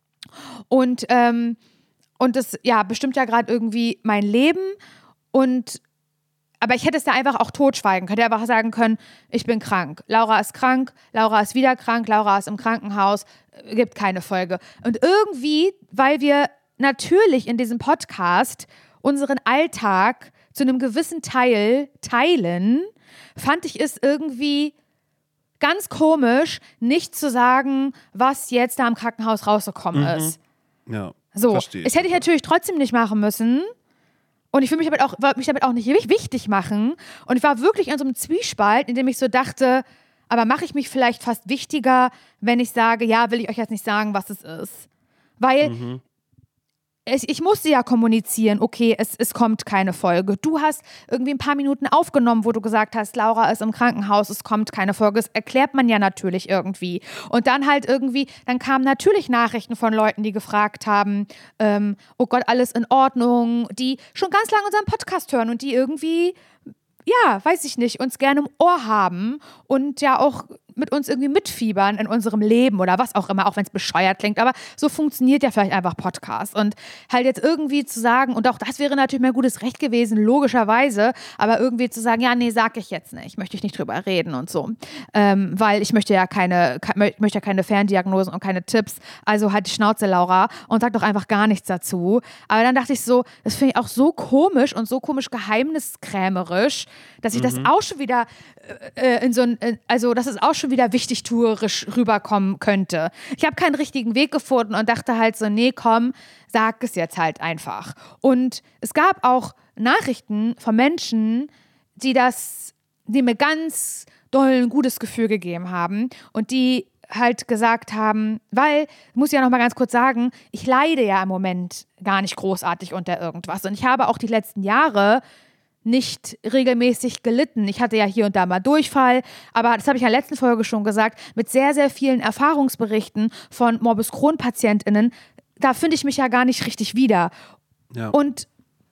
Und, ähm, und das, ja, bestimmt ja gerade irgendwie mein Leben. Und aber ich hätte es da einfach auch totschweigen können. Ich hätte einfach sagen können, ich bin krank. Laura ist krank, Laura ist wieder krank, Laura ist im Krankenhaus, gibt keine Folge. Und irgendwie, weil wir natürlich in diesem Podcast unseren Alltag zu einem gewissen Teil teilen, fand ich es irgendwie ganz komisch, nicht zu sagen, was jetzt da im Krankenhaus rausgekommen Mhm. ist. Ja. So, Verstehe ich. das hätte ich natürlich trotzdem nicht machen müssen. Und ich will mich damit auch, wollte mich damit auch nicht wichtig machen. Und ich war wirklich in so einem Zwiespalt, in dem ich so dachte, aber mache ich mich vielleicht fast wichtiger, wenn ich sage, ja, will ich euch jetzt nicht sagen, was es ist. Weil Mhm. es, ich musste ja kommunizieren, okay, es, es kommt keine Folge. Du hast irgendwie ein paar Minuten aufgenommen, wo du gesagt hast, Laura ist im Krankenhaus, es kommt keine Folge. Das erklärt man ja natürlich irgendwie. Und dann halt irgendwie, dann kamen natürlich Nachrichten von Leuten, die gefragt haben, ähm, oh Gott, alles in Ordnung, die schon ganz lange unseren Podcast hören und die irgendwie, ja, weiß ich nicht, uns gerne im Ohr haben und ja auch mit uns irgendwie mitfiebern in unserem Leben oder was auch immer, auch wenn es bescheuert klingt, aber so funktioniert ja vielleicht einfach Podcast und halt jetzt irgendwie zu sagen, und auch das wäre natürlich mein gutes Recht gewesen, logischerweise, aber irgendwie zu sagen, ja, nee, sag ich jetzt nicht, möchte ich nicht drüber reden und so, ähm, weil ich möchte ja keine, ich möchte ja keine Ferndiagnosen und keine Tipps, also halt die Schnauze, Laura, und sag doch einfach gar nichts dazu, aber dann dachte ich so, das finde ich auch so komisch und so komisch geheimniskrämerisch, dass ich Mhm. das auch schon wieder äh, in so ein, äh, also dass es auch schon wieder wichtigtuerisch rüberkommen könnte. Ich habe keinen richtigen Weg gefunden und dachte halt so, nee, komm, sag es jetzt halt einfach. Und es gab auch Nachrichten von Menschen, die das, die mir ganz doll ein gutes Gefühl gegeben haben und die halt gesagt haben, weil, muss ich ja noch mal ganz kurz sagen, ich leide ja im Moment gar nicht großartig unter irgendwas. Und ich habe auch die letzten Jahre nicht regelmäßig gelitten. Ich hatte ja hier und da mal Durchfall, aber das habe ich in der letzten Folge schon gesagt, mit sehr, sehr vielen Erfahrungsberichten von Morbus Crohn-PatientInnen, da finde ich mich ja gar nicht richtig wieder. Ja. Und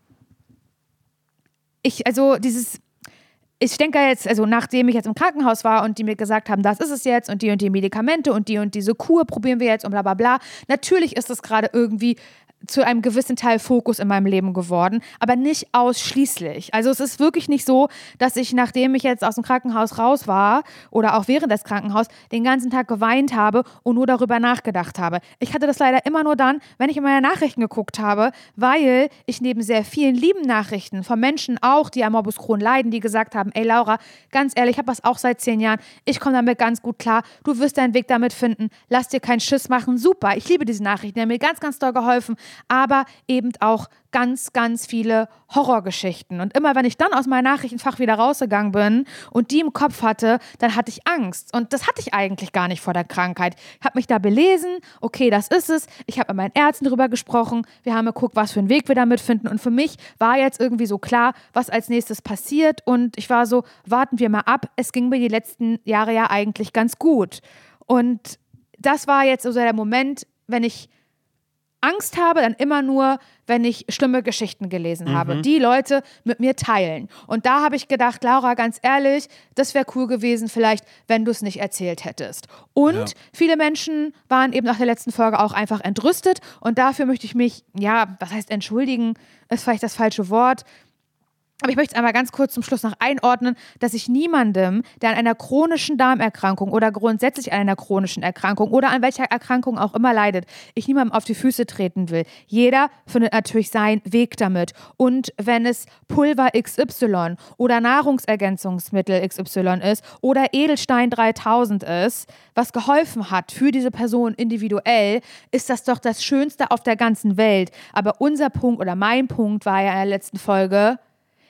ich, also dieses, ich denke jetzt, also nachdem ich jetzt im Krankenhaus war und die mir gesagt haben, das ist es jetzt und die und die Medikamente und die und diese Kur probieren wir jetzt und bla bla bla, natürlich ist das gerade irgendwie zu einem gewissen Teil Fokus in meinem Leben geworden, aber nicht ausschließlich. Also es ist wirklich nicht so, dass ich, nachdem ich jetzt aus dem Krankenhaus raus war oder auch während des Krankenhauses, den ganzen Tag geweint habe und nur darüber nachgedacht habe. Ich hatte das leider immer nur dann, wenn ich in meine Nachrichten geguckt habe, weil ich neben sehr vielen lieben Nachrichten von Menschen auch, die an Morbus Crohn leiden, die gesagt haben, ey Laura, ganz ehrlich, ich habe das auch seit zehn Jahren, ich komme damit ganz gut klar, du wirst deinen Weg damit finden, lass dir keinen Schiss machen, super, ich liebe diese Nachrichten, die haben mir ganz, ganz doll geholfen, aber eben auch ganz, ganz viele Horrorgeschichten. Und immer, wenn ich dann aus meinem Nachrichtenfach wieder rausgegangen bin und die im Kopf hatte, dann hatte ich Angst. Und das hatte ich eigentlich gar nicht vor der Krankheit. Ich habe mich da belesen, okay, das ist es. Ich habe mit meinen Ärzten drüber gesprochen. Wir haben geguckt, was für einen Weg wir damit finden. Und für mich war jetzt irgendwie so klar, was als nächstes passiert. Und ich war so, warten wir mal ab. Es ging mir die letzten Jahre ja eigentlich ganz gut. Und das war jetzt so der Moment, wenn ich Angst habe, dann immer nur, wenn ich schlimme Geschichten gelesen habe, Mhm. die Leute mit mir teilen. Und da habe ich gedacht, Laura, ganz ehrlich, das wäre cool gewesen vielleicht, wenn du es nicht erzählt hättest. Und Ja. viele Menschen waren eben nach der letzten Folge auch einfach entrüstet und dafür möchte ich mich, ja, was heißt entschuldigen, ist vielleicht das falsche Wort, aber ich möchte es einmal ganz kurz zum Schluss noch einordnen, dass ich niemandem, der an einer chronischen Darmerkrankung oder grundsätzlich an einer chronischen Erkrankung oder an welcher Erkrankung auch immer leidet, ich niemandem auf die Füße treten will. Jeder findet natürlich seinen Weg damit. Und wenn es Pulver X Y oder Nahrungsergänzungsmittel X Y ist oder Edelstein dreitausend ist, was geholfen hat für diese Person individuell, ist das doch das Schönste auf der ganzen Welt. Aber unser Punkt oder mein Punkt war ja in der letzten Folge,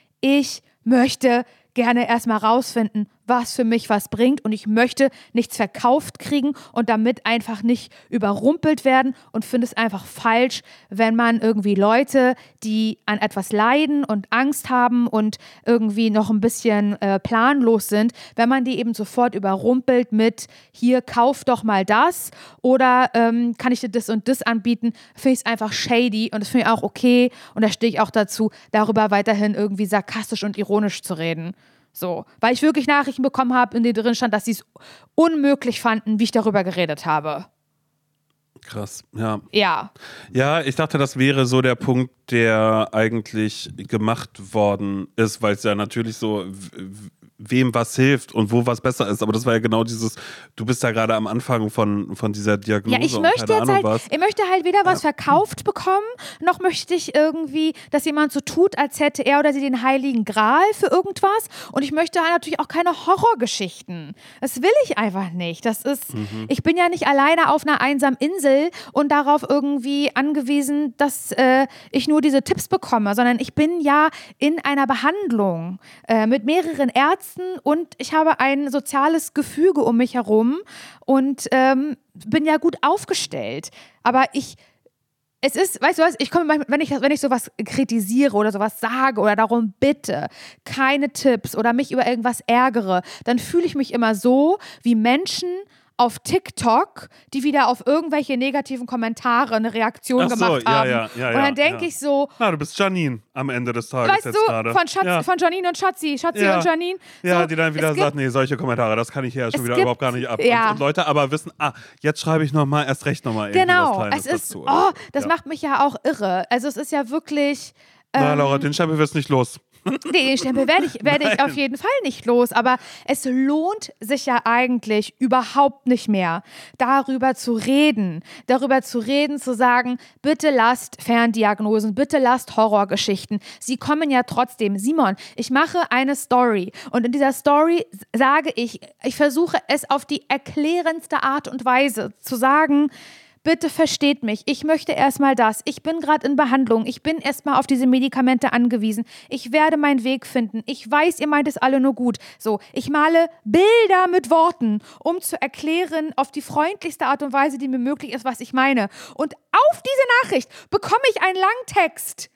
ich möchte gerne erstmal rausfinden, was für mich was bringt und ich möchte nichts verkauft kriegen und damit einfach nicht überrumpelt werden und finde es einfach falsch, wenn man irgendwie Leute, die an etwas leiden und Angst haben und irgendwie noch ein bisschen äh, planlos sind, wenn man die eben sofort überrumpelt mit, hier, kauf doch mal das oder ähm, kann ich dir das und das anbieten, finde ich es einfach shady und das finde ich auch okay und da stehe ich auch dazu, darüber weiterhin irgendwie sarkastisch und ironisch zu reden. So, weil ich wirklich Nachrichten bekommen habe, in denen drin stand, dass sie es unmöglich fanden, wie ich darüber geredet habe. Krass, ja. Ja. Ja, ich dachte, das wäre so der Punkt, der eigentlich gemacht worden ist, weil es ja natürlich so, w- wem was hilft und wo was besser ist. Aber das war ja genau dieses, du bist ja gerade am Anfang von, von dieser Diagnose. Ja, ich und möchte keine jetzt Ahnung halt, was. ich möchte halt weder was verkauft bekommen, noch möchte ich irgendwie, dass jemand so tut, als hätte er oder sie den heiligen Gral für irgendwas. Und ich möchte halt natürlich auch keine Horrorgeschichten. Das will ich einfach nicht. Das ist, Mhm. ich bin ja nicht alleine auf einer einsamen Insel und darauf irgendwie angewiesen, dass äh, ich nur diese Tipps bekomme, sondern ich bin ja in einer Behandlung äh, mit mehreren Ärzten und ich habe ein soziales Gefüge um mich herum und ähm, bin ja gut aufgestellt. Aber ich, es ist, weißt du was, ich komme manchmal, wenn ich, wenn ich sowas kritisiere oder sowas sage oder darum bitte, keine Tipps oder mich über irgendwas ärgere, dann fühle ich mich immer so, wie Menschen auf TikTok, die wieder auf irgendwelche negativen Kommentare eine Reaktion Ach so, gemacht ja, haben. ja, ja, und dann ja, denke ja. ich so, Na, du bist Janine am Ende des Tages weißt jetzt du, gerade. von, Schatz, ja. von Janine und Schatzi, Schatzi Ja. und Janine. Ja, so, die dann wieder es gibt, sagt, nee, solche Kommentare, das kann ich ja schon es wieder gibt- überhaupt gar nicht ab. ja. Und, und Leute aber wissen, ah, jetzt schreibe ich nochmal, erst recht nochmal irgendwie was Genau, Kleines es ist, dazu. oh, das ja. macht mich ja auch irre. Also es ist ja wirklich, Na, ähm, Laura, den Stempel wirst nicht los. nee, den Stempel werde ich, werde ich Nein. auf jeden Fall nicht los, aber es lohnt sich ja eigentlich überhaupt nicht mehr, darüber zu reden, darüber zu reden, zu sagen, bitte lasst Ferndiagnosen, bitte lasst Horrorgeschichten. Sie kommen ja trotzdem. Simon, ich mache eine Story und in dieser Story sage ich, ich versuche es auf die erklärendste Art und Weise zu sagen, bitte versteht mich. Ich möchte erstmal das. Ich bin gerade in Behandlung. Ich bin erstmal auf diese Medikamente angewiesen. Ich werde meinen Weg finden. Ich weiß, ihr meint es alle nur gut. So, ich male Bilder mit Worten, um zu erklären, auf die freundlichste Art und Weise, die mir möglich ist, was ich meine. Und auf diese Nachricht bekomme ich einen Langtext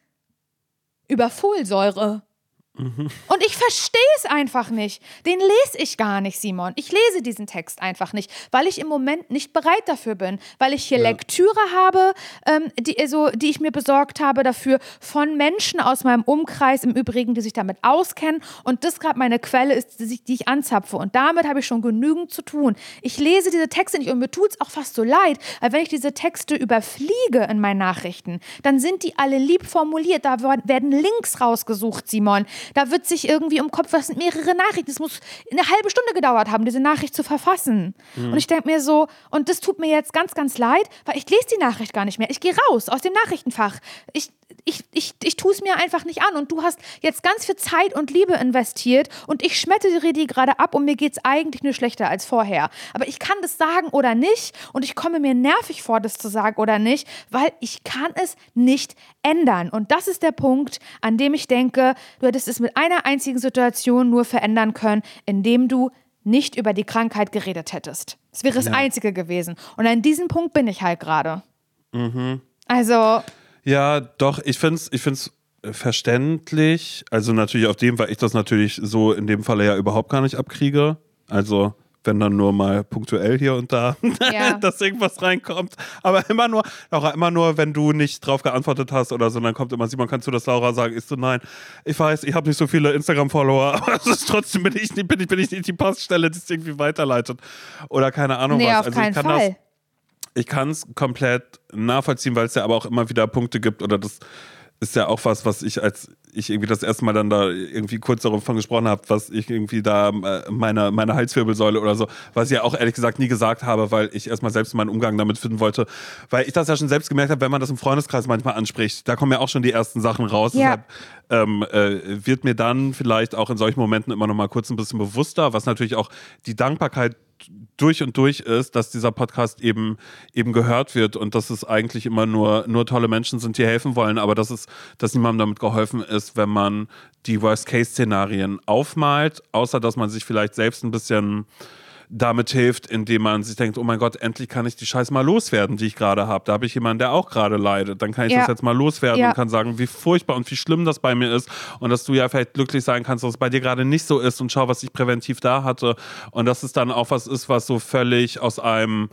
über Folsäure. Mhm. Und ich verstehe es einfach nicht. Den lese ich gar nicht, Simon. Ich lese diesen Text einfach nicht, weil ich im Moment nicht bereit dafür bin. Weil ich hier ja. Lektüre habe, ähm, die, also, die ich mir besorgt habe dafür von Menschen aus meinem Umkreis, im Übrigen, die sich damit auskennen. Und das gerade meine Quelle ist, die ich, die ich anzapfe. Und damit habe ich schon genügend zu tun. Ich lese diese Texte nicht und mir tut es auch fast so leid, weil wenn ich diese Texte überfliege in meinen Nachrichten, dann sind die alle lieb formuliert. Da werden Links rausgesucht, Simon. Da wird sich irgendwie um Kopf, was sind mehrere Nachrichten. Es muss eine halbe Stunde gedauert haben, diese Nachricht zu verfassen. Mhm. Und ich denke mir so, und das tut mir jetzt ganz, ganz leid, weil ich lese die Nachricht gar nicht mehr. Ich gehe raus aus dem Nachrichtenfach. Ich, ich, ich, ich tue es mir einfach nicht an. Und du hast jetzt ganz viel Zeit und Liebe investiert und ich schmettere die gerade ab und mir geht es eigentlich nur schlechter als vorher. Aber ich kann das sagen oder nicht und ich komme mir nervig vor, das zu sagen oder nicht, weil ich kann es nicht ändern. Und das ist der Punkt, an dem ich denke, du hättest es mit einer einzigen Situation nur verändern können, indem du nicht über die Krankheit geredet hättest. Das wäre das ja. Einzige gewesen. Und an diesem Punkt bin ich halt gerade. Mhm. Also... Ja, doch, ich finde es ich find's verständlich. Also natürlich auf dem, weil ich das natürlich so in dem Falle ja überhaupt gar nicht abkriege. Also wenn dann nur mal punktuell hier und da, ja. dass irgendwas reinkommt. Aber immer nur, Laura, immer nur, wenn du nicht drauf geantwortet hast oder so, dann kommt immer, Simon, kannst du das Laura sagen? Ich so, nein, ich weiß, ich habe nicht so viele Instagram-Follower, aber es ist trotzdem, bin ich, bin, ich, bin ich nicht die Poststelle, die es irgendwie weiterleitet. Oder keine Ahnung nee, was. Auf also keinen ich kann Fall. das Ich kann es komplett nachvollziehen, weil es ja aber auch immer wieder Punkte gibt oder das ist ja auch was, was ich, als ich irgendwie das erste Mal dann da irgendwie kurz davon gesprochen habe, was ich irgendwie da meine, meine Halswirbelsäule oder so, was ich ja auch ehrlich gesagt nie gesagt habe, weil ich erstmal selbst meinen Umgang damit finden wollte, weil ich das ja schon selbst gemerkt habe, wenn man das im Freundeskreis manchmal anspricht, da kommen ja auch schon die ersten Sachen raus. Ja. Deshalb ähm, äh, wird mir dann vielleicht auch in solchen Momenten immer noch mal kurz ein bisschen bewusster, was natürlich auch die Dankbarkeit durch und durch ist, dass dieser Podcast eben, eben gehört wird und dass es eigentlich immer nur, nur tolle Menschen sind, die helfen wollen, aber dass es, dass niemandem damit geholfen ist, wenn man die Worst-Case-Szenarien aufmalt, außer dass man sich vielleicht selbst ein bisschen damit hilft, indem man sich denkt, oh mein Gott, endlich kann ich die Scheiße mal loswerden, die ich gerade habe. Da habe ich jemanden, der auch gerade leidet. Dann kann ich ja. das jetzt mal loswerden ja. und kann sagen, wie furchtbar und wie schlimm das bei mir ist und dass du ja vielleicht glücklich sein kannst, dass es bei dir gerade nicht so ist und schau, was ich präventiv da hatte. Und dass es dann auch was ist, was so völlig aus einem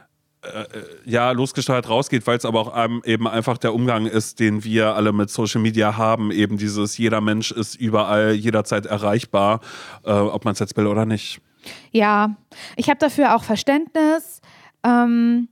äh, ja, losgesteuert rausgeht, weil es aber auch einem eben einfach der Umgang ist, den wir alle mit Social Media haben. Eben dieses, jeder Mensch ist überall, jederzeit erreichbar, äh, ob man es jetzt will oder nicht. Ja, ich habe dafür auch Verständnis, ähm,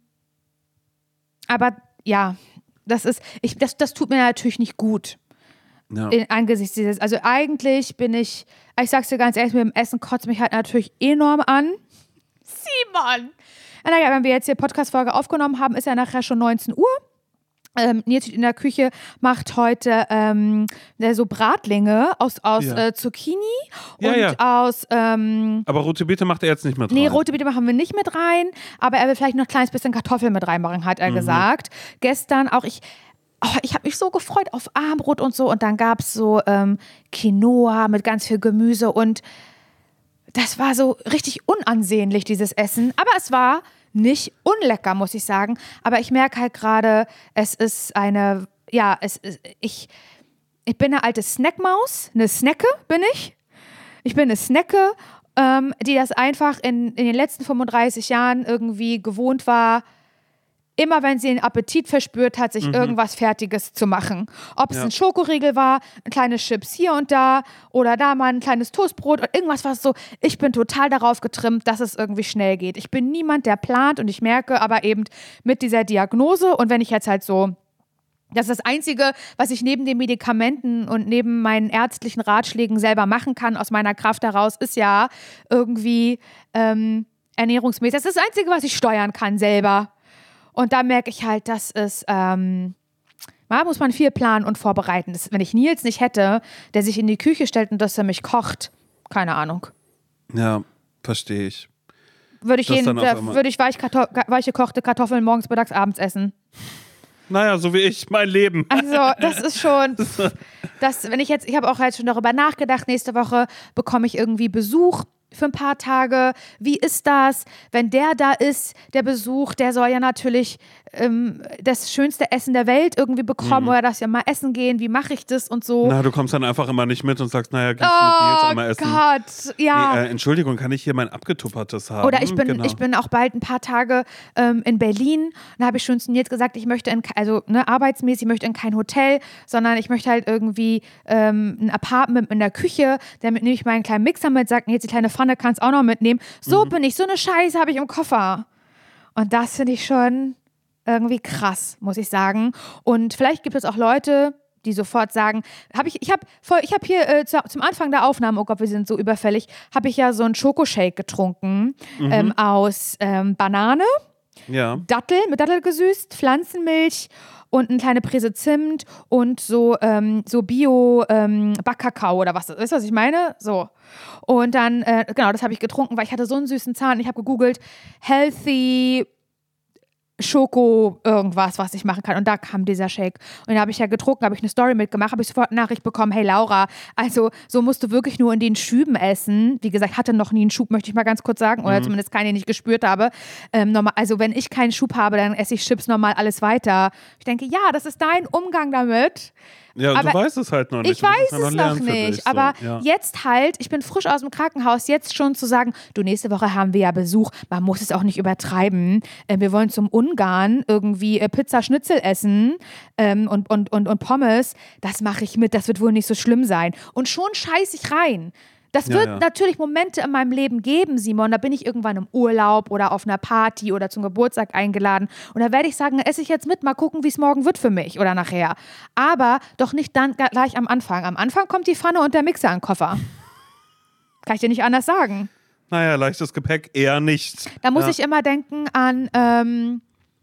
aber ja, das ist, ich, das, das tut mir natürlich nicht gut. Ja. In, angesichts dieses, also eigentlich bin ich, ich sag's dir ganz ehrlich, mit dem Essen kotzt mich halt natürlich enorm an. Simon! Naja, wenn wir jetzt hier Podcast-Folge aufgenommen haben, ist ja nachher schon neunzehn Uhr. Ähm, Nils in der Küche macht heute ähm, so Bratlinge aus, aus ja. äh, Zucchini ja, und ja. aus... Ähm, aber rote Beete macht er jetzt nicht mit rein. Nee, rote Beete machen wir nicht mit rein, aber er will vielleicht noch ein kleines bisschen Kartoffeln mit reinmachen, hat er mhm. gesagt. Gestern auch, ich... Oh, ich habe mich so gefreut auf Armbrot und so und dann gab es so ähm, Quinoa mit ganz viel Gemüse und das war so richtig unansehnlich, dieses Essen, aber es war nicht unlecker, muss ich sagen, aber ich merke halt gerade, es ist eine, ja, es ist, ich, ich bin eine alte Snackmaus, eine Snacke bin ich, ich bin eine Snacke, ähm, die das einfach in, in den letzten fünfunddreißig Jahren irgendwie gewohnt war, immer wenn sie einen Appetit verspürt hat, sich mhm. irgendwas Fertiges zu machen. Ob es ja. ein Schokoriegel war, ein kleines Chips hier und da oder da mal ein kleines Toastbrot oder irgendwas, was so, ich bin total darauf getrimmt, dass es irgendwie schnell geht. Ich bin niemand, der plant und ich merke aber eben mit dieser Diagnose und wenn ich jetzt halt so, das ist das Einzige, was ich neben den Medikamenten und neben meinen ärztlichen Ratschlägen selber machen kann, aus meiner Kraft heraus, ist ja irgendwie ähm, ernährungsmäßig. Das ist das Einzige, was ich steuern kann selber. Und da merke ich halt, das ist, ähm, da muss man viel planen und vorbereiten. Das, wenn ich Nils nicht hätte, der sich in die Küche stellt und das für mich kocht, keine Ahnung. Ja, verstehe ich. würde ich, Das jeden, dann auch immer. würde ich weich Kartoff- weich gekochte Kartoffeln morgens, mittags, abends essen. Naja, so wie ich, mein Leben. Also das ist schon, das, wenn ich jetzt, ich habe auch jetzt schon darüber nachgedacht, nächste Woche bekomme ich irgendwie Besuch für ein paar Tage. Wie ist das, wenn der da ist, der Besuch, der soll ja natürlich ähm, das schönste Essen der Welt irgendwie bekommen Mhm. oder dass wir mal essen gehen, wie mache ich das und so. Na, du kommst dann einfach immer nicht mit und sagst, naja, gehst du mit Nils Oh einmal essen? Gott, ja. Nee, äh, Entschuldigung, kann ich hier mein abgetuppertes haben? Oder ich bin, Genau. ich bin auch bald ein paar Tage ähm, in Berlin. Da habe ich schon zu Nils gesagt, ich möchte, in, also ne, arbeitsmäßig, ich möchte in kein Hotel, sondern ich möchte halt irgendwie ähm, ein Apartment in der Küche. Damit nehme ich meinen kleinen Mixer mit, sagt Nils, die kleine Pfanne kannst auch noch mitnehmen. So Mhm. bin ich, so eine Scheiße habe ich im Koffer. Und das finde ich schon irgendwie krass, muss ich sagen. Und vielleicht gibt es auch Leute, die sofort sagen, habe ich, ich habe ich hab hier äh, zu, zum Anfang der Aufnahme, oh Gott, wir sind so überfällig, habe ich ja so einen Schokoshake getrunken Mhm. ähm, aus ähm, Banane, Ja. Dattel, mit Dattel gesüßt, Pflanzenmilch und eine kleine Prise Zimt und so, ähm, so Bio-Backkakao oder was. Weißt du, was ich meine? So. Und dann, äh, genau, das habe ich getrunken, weil ich hatte so einen süßen Zahn. Ich habe gegoogelt, healthy Schoko irgendwas, was ich machen kann. Und da kam dieser Shake. Und da habe ich ja getrunken, habe ich eine Story mitgemacht, habe ich sofort eine Nachricht bekommen, hey Laura, also so musst du wirklich nur in den Schüben essen. Wie gesagt, hatte noch nie einen Schub, möchte ich mal ganz kurz sagen, oder Mhm. zumindest keinen, den ich gespürt habe. Ähm, normal, also wenn ich keinen Schub habe, dann esse ich Chips normal alles weiter. Ich denke, ja, das ist dein Umgang damit. Ja, Aber du weißt es halt noch nicht. Ich Du musst weiß ja es lernen noch für nicht, dich, so. aber Ja. jetzt halt, ich bin frisch aus dem Krankenhaus, jetzt schon zu sagen, du, nächste Woche haben wir ja Besuch, man muss es auch nicht übertreiben, äh, wir wollen zum Ungarn irgendwie äh, Pizza Schnitzel essen ähm, und, und, und, und Pommes, das mache ich mit, das wird wohl nicht so schlimm sein. Und schon scheiße ich rein. Das Ja, wird ja. natürlich Momente in meinem Leben geben, Simon. Da bin ich irgendwann im Urlaub oder auf einer Party oder zum Geburtstag eingeladen. Und da werde ich sagen, esse ich jetzt mit, mal gucken, wie es morgen wird für mich oder nachher. Aber doch nicht dann gleich am Anfang. Am Anfang kommt die Pfanne und der Mixer in den Koffer. Kann ich dir nicht anders sagen. Naja, leichtes Gepäck eher nicht. Da muss ja. ich immer denken an ähm,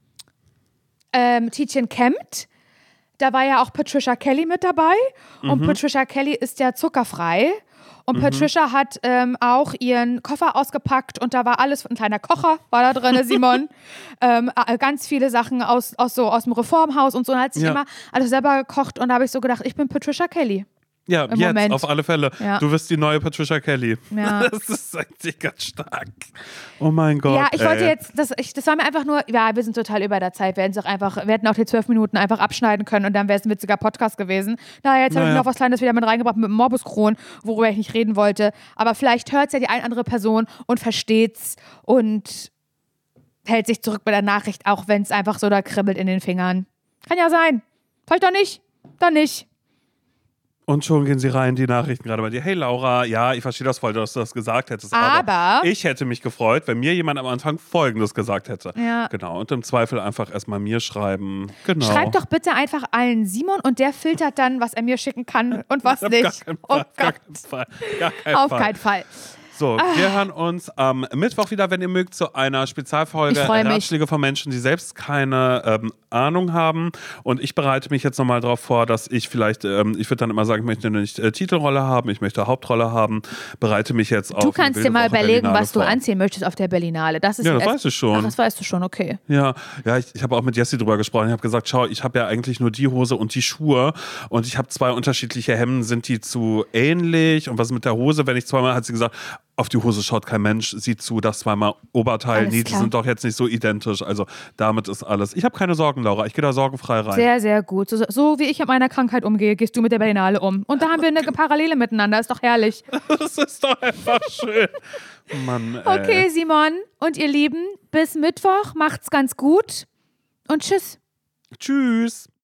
ähm, Tietjen Kempt. Da war ja auch Patricia Kelly mit dabei. Und Mhm. Patricia Kelly ist ja zuckerfrei. Und Patricia hat ähm, auch ihren Koffer ausgepackt und da war alles, ein kleiner Kocher war da drin, Simon. ähm, äh, ganz viele Sachen aus, aus, so, aus dem Reformhaus und so. Und hat sich Ja. immer alles selber gekocht und da habe ich so gedacht, ich bin Patricia Kelly. Ja, im jetzt, Moment. auf alle Fälle. Ja. Du wirst die neue Patricia Kelly. Ja. Das ist eigentlich ganz stark. Oh mein Gott. Ja, ich wollte ey. jetzt, das, ich, das war mir einfach nur, ja, wir sind total über der Zeit, wir hätten es auch einfach, wir hätten auch die zwölf Minuten einfach abschneiden können und dann wäre es ein witziger Podcast gewesen. Na, jetzt habe ich Naja. noch was Kleines wieder mit reingebracht mit dem Morbus Crohn, worüber ich nicht reden wollte. Aber vielleicht hört es ja die eine andere Person und versteht's und hält sich zurück bei der Nachricht, auch wenn es einfach so da kribbelt in den Fingern. Kann ja sein. Vielleicht doch nicht. Dann nicht. Und schon gehen sie rein, die Nachrichten gerade bei dir. Hey Laura, ja, ich verstehe das voll, dass du das gesagt hättest. Aber- Aber ich hätte mich gefreut, wenn mir jemand am Anfang Folgendes gesagt hätte. Ja. Genau. Und im Zweifel einfach erstmal mir schreiben. Genau. Schreibt doch bitte einfach allen Simon und der filtert dann, was er mir schicken kann und was Auf nicht. gar keinen Oh Fall. Gar Gott. keinen Fall. Gar keinen Auf Fall. keinen Fall. So, wir hören uns am Mittwoch wieder, wenn ihr mögt, zu einer Spezialfolge Ich freu mich. Ratschläge von Menschen, die selbst keine ähm, Ahnung haben. Und ich bereite mich jetzt nochmal darauf vor, dass ich vielleicht, ähm, ich würde dann immer sagen, ich möchte nicht äh, Titelrolle haben, ich möchte Hauptrolle haben. Bereite mich jetzt auf Du eine kannst wilde dir mal Woche überlegen, Berlinale was du vor. anziehen möchtest auf der Berlinale. Das ist Ja, das erst- weiß ich schon. Ach, das weißt du schon, okay. Ja, ja, ich, ich habe auch mit Jessie drüber gesprochen. Ich habe gesagt, schau, ich habe ja eigentlich nur die Hose und die Schuhe und ich habe zwei unterschiedliche Hemden. Sind die zu ähnlich? Und was ist mit der Hose? Wenn ich zweimal, hat sie gesagt, auf die Hose schaut kein Mensch, sieht zu, das zweimal Oberteil. Alles Nee, die klar. sind doch jetzt nicht so identisch. Also damit ist alles. Ich habe keine Sorgen, Laura. Ich gehe da sorgenfrei rein. Sehr, sehr gut. So, so wie ich mit meiner Krankheit umgehe, gehst du mit der Berlinale um. Und da haben wir eine Parallele miteinander. Ist doch herrlich. Das ist doch einfach schön. Mann, ey. Okay, Simon und ihr Lieben, bis Mittwoch. Macht's ganz gut und tschüss. Tschüss.